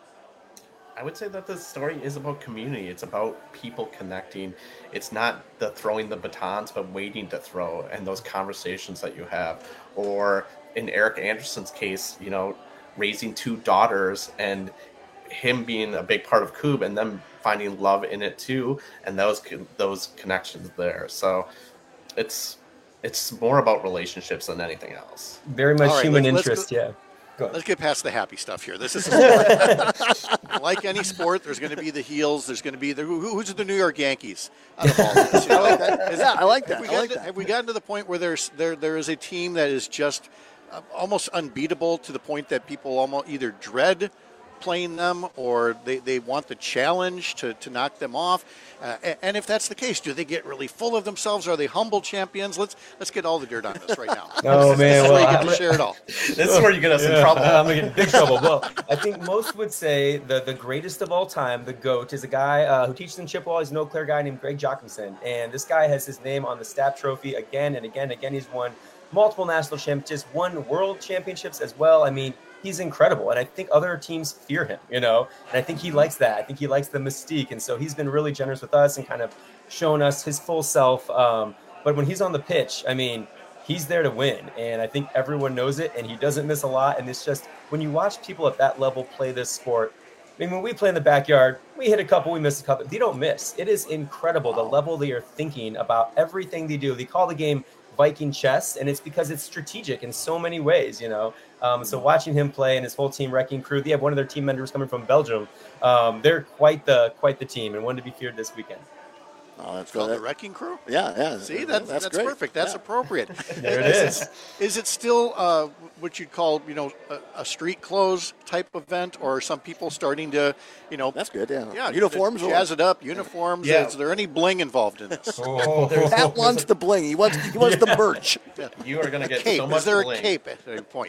Speaker 11: I would say that the story is about community. It's about people connecting. It's not the throwing the batons, but waiting to throw, and those conversations that you have. Or in Eric Anderson's case, raising 2 daughters and him being a big part of Coob and them finding love in it too, and those connections there. So it's more about relationships than anything else.
Speaker 12: Very much human interest, yeah.
Speaker 19: Let's get past the happy stuff here. This is like any sport. There's going to be the heels. There's going to be who's the New York Yankees out of all this.
Speaker 18: I like that.
Speaker 19: Have we gotten to the point where there is a team that is just almost unbeatable to the point that people almost either dread playing them or they want the challenge to knock them off? And if that's the case, do they get really full of themselves? Are they humble champions? Let's get all the dirt on this right now.
Speaker 12: Oh, man.
Speaker 19: This is where you get to share it all.
Speaker 11: This is where you get us in trouble.
Speaker 12: I'm going to get in big trouble. Well, I think most would say the greatest of all time, the GOAT, is a guy who teaches in Chippewa. He's an Eau Claire guy named Greg Jochimson. And this guy has his name on the Stapp Trophy again and again and again. He's won multiple national championships, won world championships as well. I mean, he's incredible, and I think other teams fear him, and I think he likes that. I think he likes the mystique, and so he's been really generous with us and kind of shown us his full self. But when he's on the pitch, I mean, he's there to win, and I think everyone knows it, and he doesn't miss a lot. And it's just, when you watch people at that level play this sport, I mean, when we play in the backyard, we hit a couple, we miss a couple. They don't miss. It is incredible, the level they are thinking about everything they do. They call the game Viking chess, and it's because it's strategic in so many ways, So watching him play and his whole team, Wrecking Crew, they have one of their team members coming from Belgium. They're quite the team, and one to be feared this weekend.
Speaker 18: Oh, that's
Speaker 19: called the Wrecking Crew?
Speaker 18: Yeah.
Speaker 19: See, that's perfect. That's appropriate.
Speaker 12: There it is.
Speaker 19: Is it still what you'd call, a street clothes type event, or are some people starting to,
Speaker 18: That's good, yeah.
Speaker 19: Yeah,
Speaker 18: Uniforms?
Speaker 19: Jazz it up, uniforms.
Speaker 11: Yeah.
Speaker 19: Is there any bling involved in this?
Speaker 18: Pat wants the bling. He wants the merch.
Speaker 11: You are going to get
Speaker 19: cape.
Speaker 11: so much
Speaker 19: Is there
Speaker 11: bling.
Speaker 19: a cape at any point?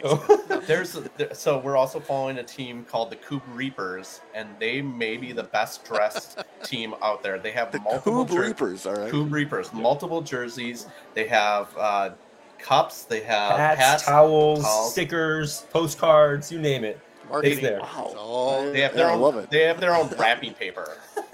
Speaker 11: So we're also following a team called the Coob Reapers, and they may be the best dressed team out there. They have multiple
Speaker 18: Coob Reapers, all right.
Speaker 11: Coob Reapers, multiple jerseys. They have cups. They have
Speaker 12: hats, towels, stickers, postcards, you name it.
Speaker 19: Marketing.
Speaker 12: There.
Speaker 19: Wow.
Speaker 11: They have their own. They have their own wrapping paper.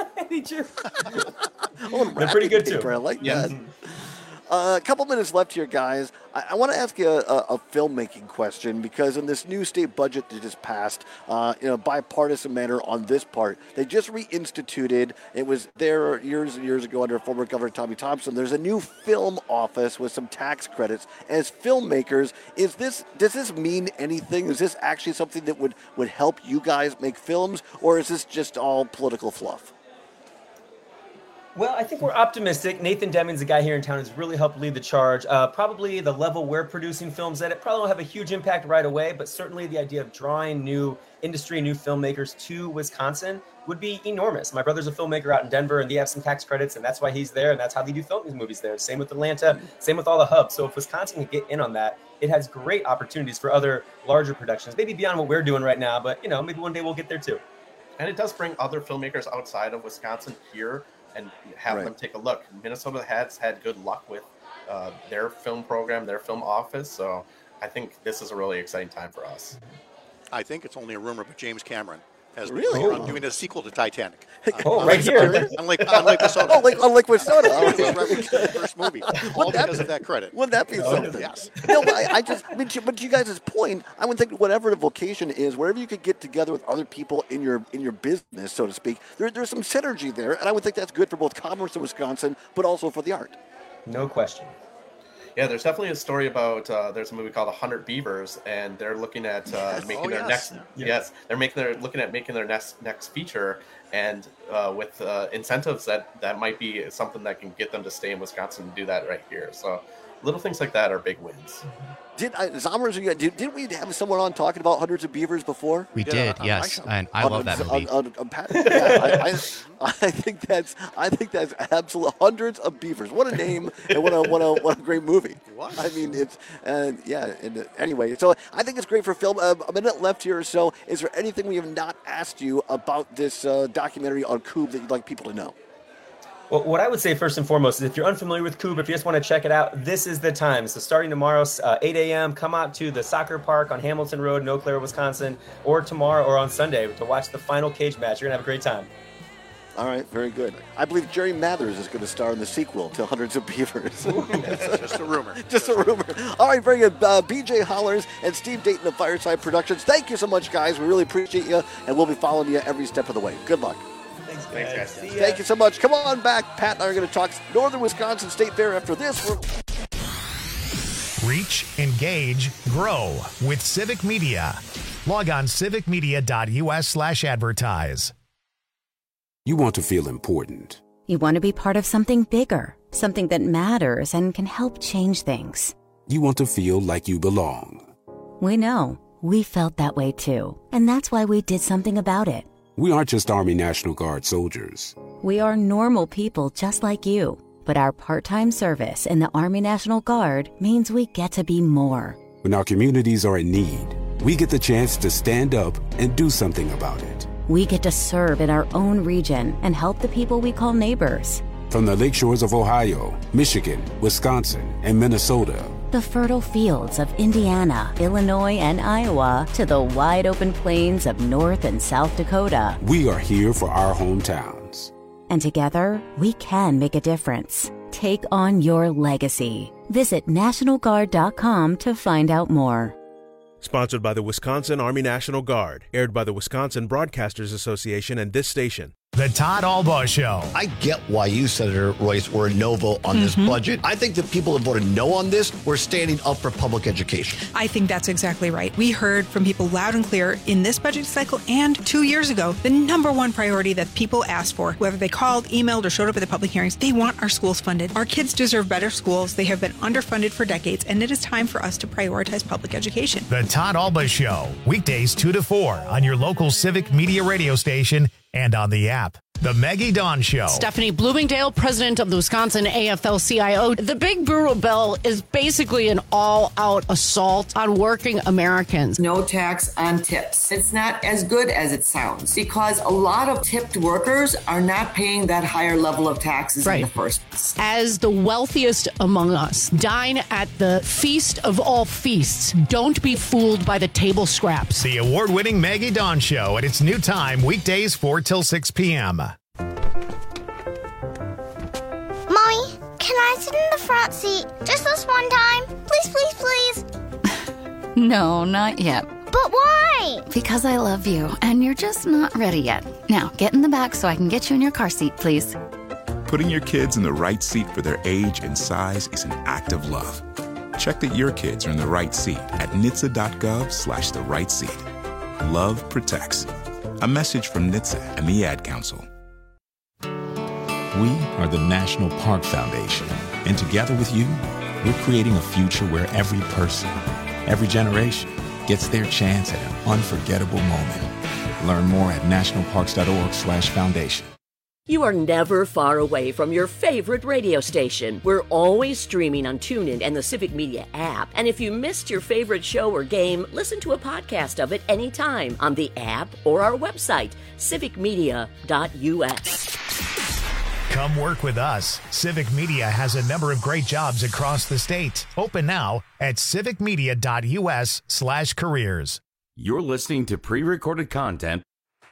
Speaker 12: They're pretty good too.
Speaker 18: I like that. A couple minutes left here, guys. I want to ask you a filmmaking question, because in this new state budget that just passed, in a bipartisan manner on this part, they just reinstituted, it was there years and years ago under former Governor Tommy Thompson, there's a new film office with some tax credits. As filmmakers, does this mean anything? Is this actually something that would help you guys make films, or is this just all political fluff?
Speaker 12: Well, I think we're optimistic. Nathan Deming's a guy here in town who's really helped lead the charge. Probably the level we're producing films at, it probably won't have a huge impact right away, but certainly the idea of drawing new industry, new filmmakers to Wisconsin would be enormous. My brother's a filmmaker out in Denver, and they have some tax credits, and that's why he's there, and that's how they do film these movies there. Same with Atlanta, same with all the hubs. So if Wisconsin can get in on that, it has great opportunities for other larger productions, maybe beyond what we're doing right now, but maybe one day we'll get there too.
Speaker 11: And it does bring other filmmakers outside of Wisconsin here and have them take a look. Minnesota has had good luck with their film program, their film office. So I think this is a really exciting time for us.
Speaker 19: I think it's only a rumor, but James Cameron has
Speaker 18: Really?
Speaker 19: been doing a sequel to Titanic.
Speaker 12: Right here.
Speaker 19: Unlike Minnesota.
Speaker 18: Unlike Minnesota.
Speaker 19: The first movie. All because of that credit.
Speaker 18: Wouldn't that be something?
Speaker 19: Yes.
Speaker 18: No, but to you guys' point, I would think whatever the vocation is, wherever you could get together with other people in your business, so to speak, there's some synergy there, and I would think that's good for both commerce in Wisconsin, but also for the art.
Speaker 12: No question.
Speaker 11: Yeah, there's definitely a story about there's a movie called 100 Beavers, and they're looking at making their next. Yes, they're looking at making their next feature, and with incentives that might be something that can get them to stay in Wisconsin and do that right here. So little things like that are big wins.
Speaker 18: Didn't we have someone on talking about Hundreds of Beavers before?
Speaker 13: We did, yes, and I love that movie.
Speaker 18: I think that's absolute Hundreds of Beavers. What a name and what a great movie. I mean, it's anyway. So I think it's great for film. A minute left here or so. Is there anything we have not asked you about this documentary on Coob that you'd like people to know?
Speaker 12: Well, what I would say first and foremost is if you're unfamiliar with Coupe, if you just want to check it out, this is the time. So starting tomorrow, 8 a.m., come out to the soccer park on Hamilton Road in Eau Claire, Wisconsin, or tomorrow or on Sunday to watch the final cage match. You're going to have a great time.
Speaker 18: All right, very good. I believe Jerry Mathers is going to star in the sequel to Hundreds of Beavers.
Speaker 19: Just a rumor.
Speaker 18: Just a rumor. All right, very good. BJ Hollers and Steve Dayton of Fireside Productions. Thank you so much, guys. We really appreciate you, and we'll be following you every step of the way. Good luck.
Speaker 12: Thanks, guys.
Speaker 18: Thank you so much. Come on back. Pat and I are going to talk Northern Wisconsin State Fair after this.
Speaker 1: Reach, engage, grow with Civic Media. Log on civicmedia.us/advertise.
Speaker 16: You want to feel important.
Speaker 17: You want to be part of something bigger, something that matters and can help change things.
Speaker 16: You want to feel like you belong.
Speaker 17: We know. We felt that way too. And that's why we did something about it.
Speaker 16: We aren't just Army National Guard soldiers.
Speaker 17: We are normal people just like you. But our part-time service in the Army National Guard means we get to be more.
Speaker 16: When our communities are in need, we get the chance to stand up and do something about it.
Speaker 17: We get to serve in our own region and help the people we call neighbors.
Speaker 16: From the lake shores of Ohio, Michigan, Wisconsin, and Minnesota,
Speaker 17: the fertile fields of Indiana, Illinois, and Iowa, to the wide open plains of North and South Dakota,
Speaker 16: we are here for our hometowns.
Speaker 17: And together, we can make a difference. Take on your legacy. Visit NationalGuard.com to find out more.
Speaker 20: Sponsored by the Wisconsin Army National Guard. Aired by the Wisconsin Broadcasters Association and this station.
Speaker 1: The Todd Albaugh Show.
Speaker 6: I get why you, Senator Royce, were a no vote on this budget. I think the people that voted no on this were standing up for public education.
Speaker 7: I think that's exactly right. We heard from people loud and clear in this budget cycle and 2 years ago, the number one priority that people asked for, whether they called, emailed, or showed up at the public hearings, they want our schools funded. Our kids deserve better schools. They have been underfunded for decades, and it is time for us to prioritize public education.
Speaker 1: The Todd Albaugh Show, weekdays 2 to 4 on your local Civic Media radio station and on the app. The Maggie Dawn Show.
Speaker 9: Stephanie Bloomingdale, president of the Wisconsin AFL-CIO. The big brewer bill is basically an all-out assault on working Americans.
Speaker 10: No tax on tips. It's not as good as it sounds because a lot of tipped workers are not paying that higher level of taxes in the first place.
Speaker 9: As the wealthiest among us, dine at the feast of all feasts. Don't be fooled by the table scraps.
Speaker 1: The award-winning Maggie Dawn Show at its new time, weekdays 4 till 6 p.m.
Speaker 21: Mommy, can I sit in the front seat just this one time? Please, please, please.
Speaker 22: No, not yet.
Speaker 21: But why?
Speaker 22: Because I love you, and you're just not ready yet. Now, get in the back so I can get you in your car seat, please.
Speaker 23: Putting your kids in the right seat for their age and size is an act of love. Check that your kids are in the right seat at NHTSA.gov/the right seat. Love protects. A message from NHTSA and the Ad Council.
Speaker 27: We are the National Park Foundation, and together with you, we're creating a future where every person, every generation, gets their chance at an unforgettable moment. Learn more at nationalparks.org/foundation.
Speaker 28: You are never far away from your favorite radio station. We're always streaming on TuneIn and the Civic Media app. And if you missed your favorite show or game, listen to a podcast of it anytime on the app or our website, civicmedia.us.
Speaker 1: Come work with us. Civic Media has a number of great jobs across the state. Open now at civicmedia.us/careers.
Speaker 15: You're listening to pre-recorded content.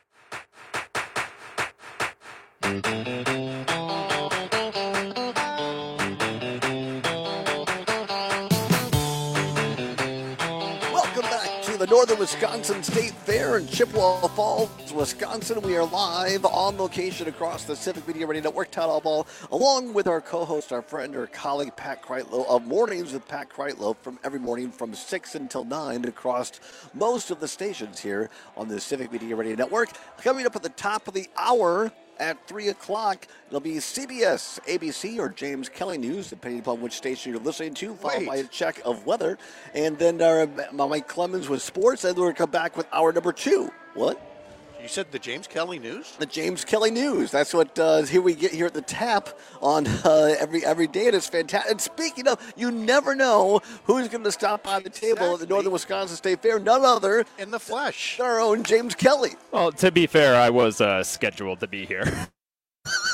Speaker 18: Welcome back to the Northern Wisconsin State Fair in Chippewa Falls, Wisconsin. We are live on location across the Civic Media Radio Network. Todd Albaugh, along with our co-host, our friend, our colleague, Pat Kreitlow, of Mornings with Pat Kreitlow, from every morning from 6 until 9 across most of the stations here on the Civic Media Radio Network. Coming up at the top of the hour, at 3 o'clock, it'll be CBS, ABC, or James Kelly News, depending upon which station you're listening to, followed by a check of weather. And then Mike Clemens with sports, and we're going to come back with hour number 2. What?
Speaker 19: You said the James Kelly News?
Speaker 18: The James Kelly News. That's what here we get here at the tap on every day, and it's fantastic. And speaking of, you never know who's going to stop by the table at the Northern Wisconsin State Fair. None other
Speaker 19: in the flesh
Speaker 18: than our own James Kelly.
Speaker 26: Well, to be fair, I was scheduled to be here.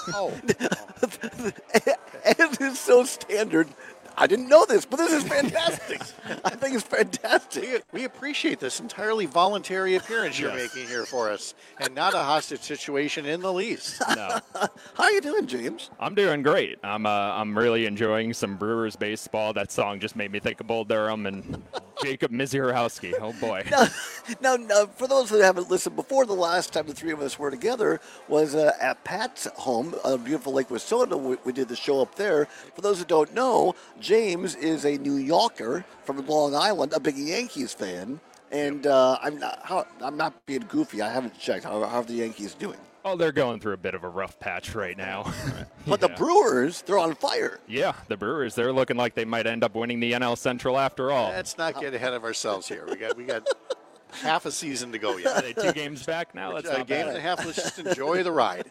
Speaker 18: It is so standard. I didn't know this, but this is fantastic. I think it's fantastic.
Speaker 19: We appreciate this entirely voluntary appearance you're making here for us, and not a hostage situation in the least.
Speaker 2: No.
Speaker 18: How are you doing, James?
Speaker 2: I'm doing great. I'm really enjoying some Brewers baseball. That song just made me think of Bull Durham and Jacob Misiorowski. Oh boy.
Speaker 18: Now, for those that haven't listened before, the last time the three of us were together was at Pat's home, beautiful Lake Wissota. We did the show up there. For those who don't know, James is a New Yorker from Long Island, a big Yankees fan, and I'm not being goofy. I haven't checked. How are the Yankees doing?
Speaker 2: Oh, they're going through a bit of a rough patch right now.
Speaker 18: But the Brewers, they're on fire.
Speaker 2: Yeah, the Brewers, they're looking like they might end up winning the NL Central after all.
Speaker 19: Let's not get ahead of ourselves here. We got half a season to go yet.
Speaker 2: Are they 2 games back now? That's not
Speaker 19: game
Speaker 2: bad.
Speaker 19: and a half. Let's just enjoy the ride.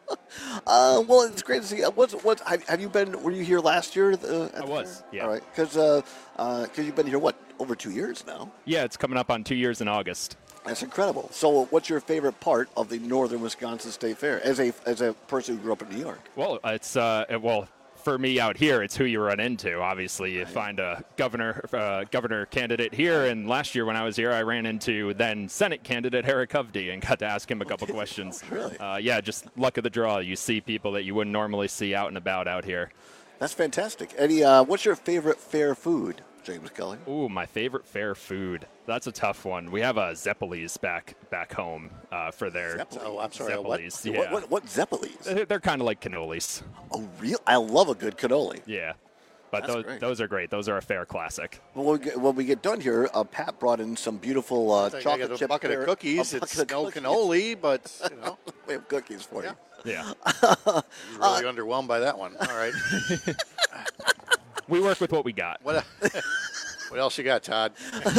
Speaker 18: Well, it's great to see. Have you been? Were you here last year?
Speaker 2: I was. Yeah.
Speaker 18: All right, because you've been here over 2 years now.
Speaker 2: Yeah, it's coming up on 2 years in August.
Speaker 18: That's incredible. So, what's your favorite part of the Northern Wisconsin State Fair as a person who grew up in New York?
Speaker 2: Well, it's for me out here, it's who you run into. Obviously, you find a governor candidate here, and last year when I was here, I ran into then Senate candidate Eric Hovde and got to ask him a couple questions.
Speaker 18: Really?
Speaker 2: Yeah, just luck of the draw. You see people that you wouldn't normally see out and about out here.
Speaker 18: That's fantastic. Eddie, what's your favorite fair food, James Kelly?
Speaker 2: Ooh, my favorite fair food. That's a tough one. We have a Zeppelis back home for their
Speaker 18: Oh, I'm sorry.
Speaker 2: Zeppelis.
Speaker 18: What Zeppelis?
Speaker 2: They're kind of like cannolis.
Speaker 18: Oh, real? I love a good cannoli.
Speaker 2: Yeah. But those are great. Those are a fair classic.
Speaker 18: Well, when we get done here, Pat brought in some beautiful chocolate chip
Speaker 19: bucket of cookies. It's no cannoli, but
Speaker 18: we have cookies for you.
Speaker 2: Yeah.
Speaker 19: You're really underwhelmed by that one. All right.
Speaker 2: We work with what we got.
Speaker 19: What else you got, Todd?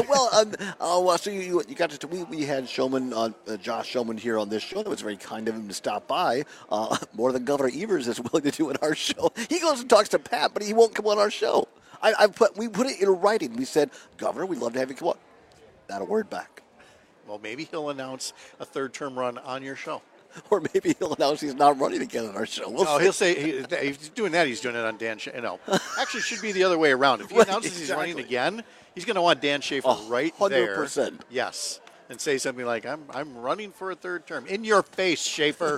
Speaker 18: So you got to we had Showman Josh Showman here on this show. That was very kind of him to stop by. More than Governor Evers is willing to do in our show. He goes and talks to Pat, but he won't come on our show. We put it in writing. We said, Governor, we'd love to have you come on. Not a word back.
Speaker 19: Well, maybe he'll announce a third-term run on your show.
Speaker 18: Or maybe he'll announce he's not running again on our show.
Speaker 19: He'll say if he's doing that, he's doing it on Dan Schaefer. Actually, it should be the other way around. If he announces he's running again, he's going to want Dan Schaefer right 100%. There. 100%. Yes. And say something like, I'm running for a third term. In your face, Schaefer.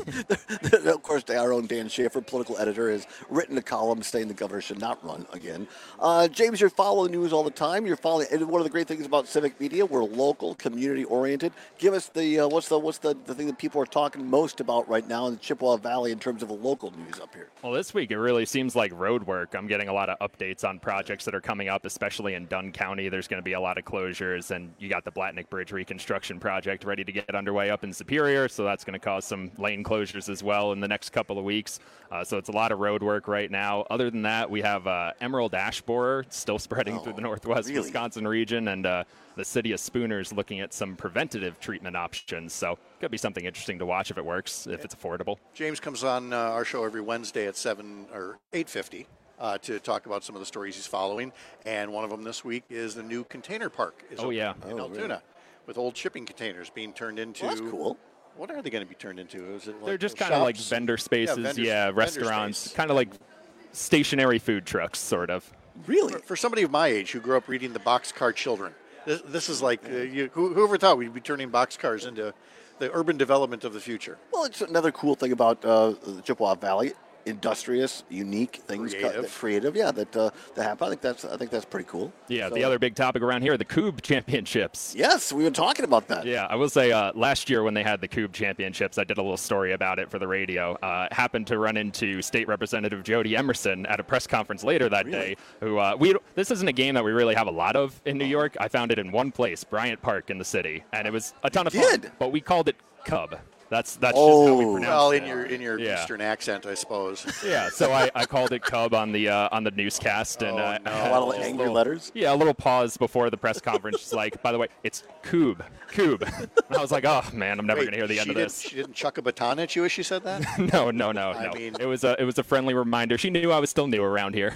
Speaker 18: Of course, our own Dan Schaefer, political editor, has written a column saying the governor should not run again. James, you're following the news all the time. You're following, and one of the great things about Civic Media, we're local, community-oriented. Give us the what's the thing that people are talking most about right now in the Chippewa Valley in terms of the local news up here?
Speaker 2: Well, this week it really seems like road work. I'm getting a lot of updates on projects that are coming up, especially in Dunn County. There's going to be a lot of closures, and you got the Blatnick Bridge reconstruction project ready to get underway up in Superior, so that's going to cause some lane closures as well in the next couple of weeks. So it's a lot of road work right now. Other than that, we have emerald ash borer still spreading through the northwest Wisconsin region, and the city of Spooner's looking at some preventative treatment options. So could be something interesting to watch if it works, if it's affordable.
Speaker 19: James comes on our show every Wednesday at 8:50. To talk about some of the stories he's following, and one of them this week is the new container park. In Altoona, with old shipping containers being turned into.
Speaker 18: Well, that's cool.
Speaker 19: What are they going to be turned into? Is it like
Speaker 2: they're just kind of like vendor spaces, restaurants, kind of like stationary food trucks, sort of.
Speaker 18: Really?
Speaker 19: For somebody of my age who grew up reading the Boxcar Children, this is like whoever thought we'd be turning boxcars into the urban development of the future.
Speaker 18: Well, it's another cool thing about the Chippewa Valley. Industrious, unique things, creative, that happen. I think that's pretty cool.
Speaker 2: Yeah, so, the other big topic around here, the Coob Championships.
Speaker 18: Yes, we were talking about that.
Speaker 2: Yeah, I will say last year when they had the Coob Championships, I did a little story about it for the radio. Happened to run into State Representative Jody Emerson at a press conference later that day. Who this isn't a game that we really have a lot of in New York. I found it in one place, Bryant Park in the city, and it was a ton of fun. But we called it Cub. That's just how we pronounce it.
Speaker 19: In your Eastern accent, I suppose.
Speaker 2: Yeah, so I called it Cub on the newscast, and
Speaker 18: a lot of angry letters.
Speaker 2: Yeah, a little pause before the press conference, just like, by the way, it's Coob. And I was like, oh man, I'm never going to hear the end of this.
Speaker 19: She didn't chuck a baton at you as she said that?
Speaker 2: No. I mean, it was a friendly reminder. She knew I was still new around here.
Speaker 18: Yeah.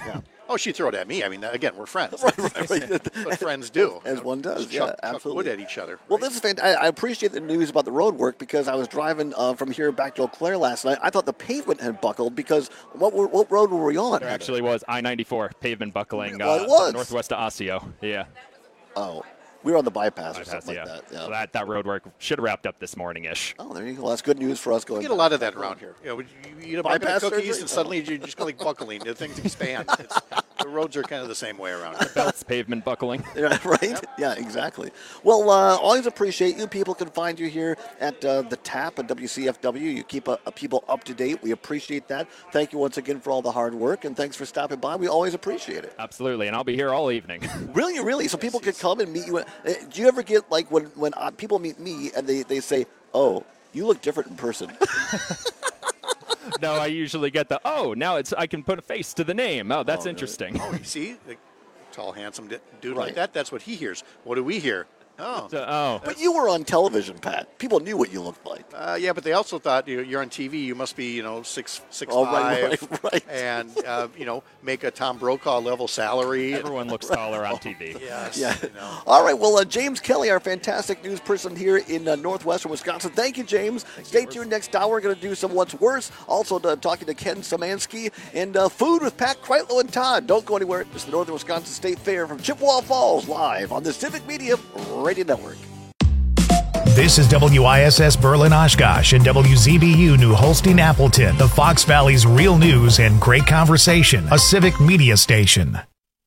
Speaker 19: Oh, she'd throw it at me. I mean, again, we're friends. Right. That's what friends do.
Speaker 18: As one does,
Speaker 19: Just
Speaker 18: yeah,
Speaker 19: chuck
Speaker 18: absolutely.
Speaker 19: wood at each other.
Speaker 18: Well, this is fantastic. I appreciate the news about the road work because I was driving from here back to Eau Claire last night. I thought the pavement had buckled because what road were we on?
Speaker 2: There actually was I-94 pavement buckling
Speaker 18: Well, it was.
Speaker 2: northwest of Osseo. Yeah.
Speaker 18: Oh. We were on the bypass or something like that. Yeah.
Speaker 2: So that road work should have wrapped up this morning-ish.
Speaker 18: Oh, there you go. That's good news for us going.
Speaker 19: We get a lot of that around here. You eat a bucket
Speaker 18: Bypass
Speaker 19: of cookies
Speaker 18: surgery?
Speaker 19: and suddenly you're just like buckling. The things expand. The roads are kind of the same way around here.
Speaker 2: Belts pavement buckling.
Speaker 18: Yeah, right? Yep. Yeah, exactly. Well, always appreciate you. People can find you here at the TAP at WCFW. You keep people up to date. We appreciate that. Thank you once again for all the hard work, and thanks for stopping by. We always appreciate it.
Speaker 2: Absolutely, and I'll be here all evening.
Speaker 18: Really? So people could come and meet you. Do you ever get like when people meet me and they say, "Oh, you look different in person"?
Speaker 2: No, I usually get now I can put a face to the name. Oh, that's interesting.
Speaker 19: Oh, you see, the tall, handsome dude like that, that's what he hears. What do we hear?
Speaker 18: But you were on television, Pat. People knew what you looked like.
Speaker 19: Yeah, but they also thought you're on TV. You must be, 6'5",
Speaker 18: right.
Speaker 19: and make a Tom Brokaw level salary.
Speaker 2: Everyone looks taller on TV.
Speaker 19: Yes.
Speaker 18: Yeah. All right. Well, James Kelly, our fantastic news person here in northwestern Wisconsin. Thank you, James. Stay tuned. Next hour, we're going to do some What's Worse. Also, talking to Ken Szymanski and food with Pat Kreitlow and Todd. Don't go anywhere. It's the Northern Wisconsin State Fair from Chippewa Falls, live on the Civic Media Radio Network.
Speaker 1: This is WISS Berlin Oshkosh and WZBU New Holstein Appleton, the Fox Valley's real news and great conversation, a civic media station.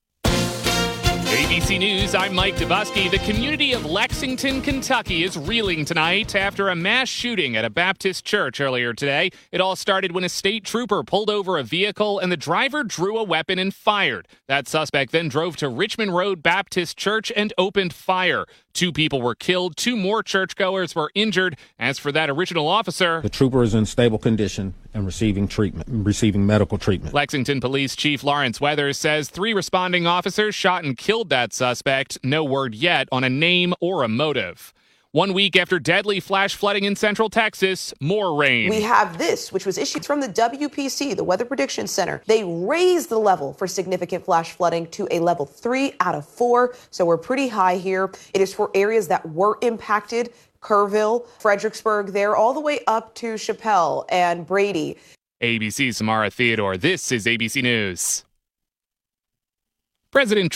Speaker 3: ABC News, I'm Mike Dubusky. The community of Lexington, Kentucky is reeling tonight after a mass shooting at a Baptist church earlier today. It all started when a state trooper pulled over a vehicle and the driver drew a weapon and fired. That suspect then drove to Richmond Road Baptist Church and opened fire. 2 people were killed, 2 more churchgoers were injured. As for that original officer,
Speaker 4: the trooper is in stable condition and receiving medical treatment.
Speaker 3: Lexington Police Chief Lawrence Weathers says 3 responding officers shot and killed that suspect. No word yet on a name or a motive. 1 week after deadly flash flooding in central Texas, more rain.
Speaker 5: We have this, which was issued from the WPC, the Weather Prediction Center. They raised the level for significant flash flooding to a level 3 out of 4. So we're pretty high here. It is for areas that were impacted: Kerrville, Fredericksburg, there all the way up to Chappelle and Brady.
Speaker 3: ABC's Samara Theodore. This is ABC News. President